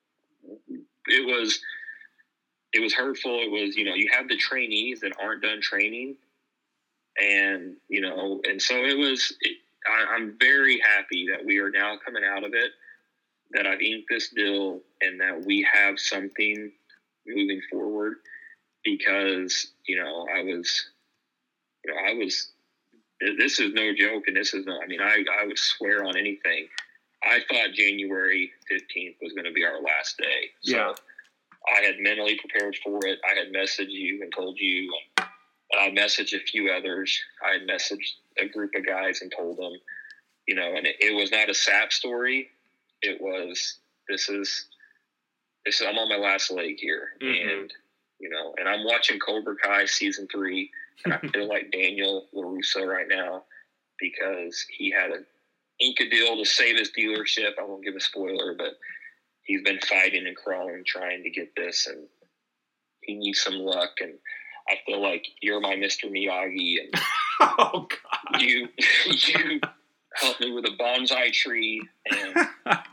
it was, it was hurtful. It was, you know, you have the trainees that aren't done training, and, you know, and so it was, it, I, I'm very happy that we are now coming out of it, that I've inked this deal, and that we have something moving forward, because, you know, I was, you know, I was, this is no joke, and this is no, I mean, I, I would swear on anything. I thought January fifteenth was going to be our last day. So yeah. I had mentally prepared for it. I had messaged you and told you, and I messaged a few others. I had messaged a group of guys and told them, you know, and it, it was not a sap story. It was, this is, this is, I'm on my last leg here. Mm-hmm. And, you know, and I'm watching Cobra Kai season three, and I feel like Daniel LaRusso right now, because he had a ink a deal to save his dealership. I won't give a spoiler, but he's been fighting and crawling, trying to get this, and he needs some luck. And I feel like you're my Mister Miyagi, and oh, God. you you helped me with a bonsai tree, and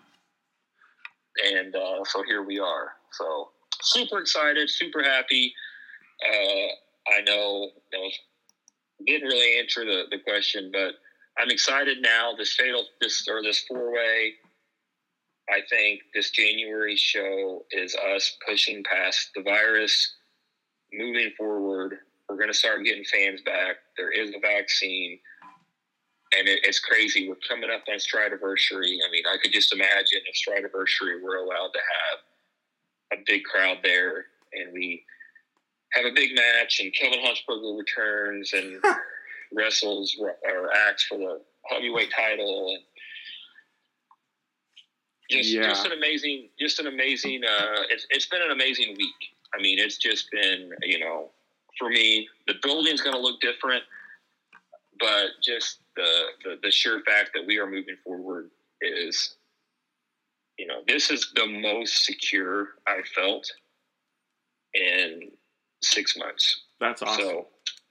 and uh, so here we are. So super excited, super happy. Uh, I know that was, didn't really answer the, the question, but I'm excited now. This fatal, this or this four way. I think this January show is us pushing past the virus, moving forward. We're going to start getting fans back. There is a vaccine, and it, it's crazy. We're coming up on Stridiversary. I mean, I could just imagine if Stridiversary we're allowed to have a big crowd there, and we have a big match, and Kevin Huntsberger returns and wrestles or acts for the heavyweight title, and just yeah. just an amazing, just an amazing. Uh, it's it's been an amazing week. I mean, it's just been, you know, for me, the building's going to look different, but just the, the the sheer fact that we are moving forward is, you know, this is the most secure I felt in six months. That's awesome. So,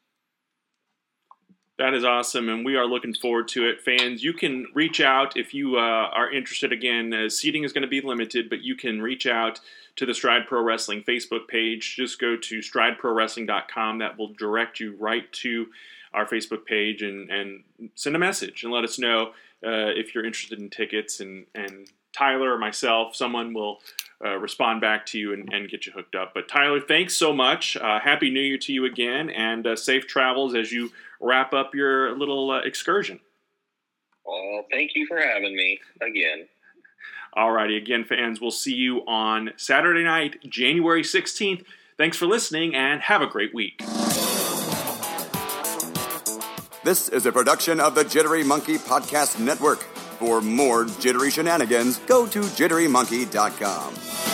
that is awesome, and we are looking forward to it. Fans, you can reach out if you uh, are interested. Again, uh, seating is going to be limited, but you can reach out to the Stride Pro Wrestling Facebook page. Just go to stride pro wrestling dot com. That will direct you right to our Facebook page, and, and send a message and let us know uh, if you're interested in tickets. And, and Tyler or myself, someone will uh, respond back to you and, and get you hooked up. But Tyler, thanks so much. Uh, Happy New Year to you again, and uh, safe travels as you wrap up your little uh, excursion. Well, thank you for having me again. Alrighty, again, fans, we'll see you on Saturday night, January sixteenth. Thanks for listening, and have a great week. This is a production of the Jittery Monkey Podcast Network. For more jittery shenanigans, go to jittery monkey dot com.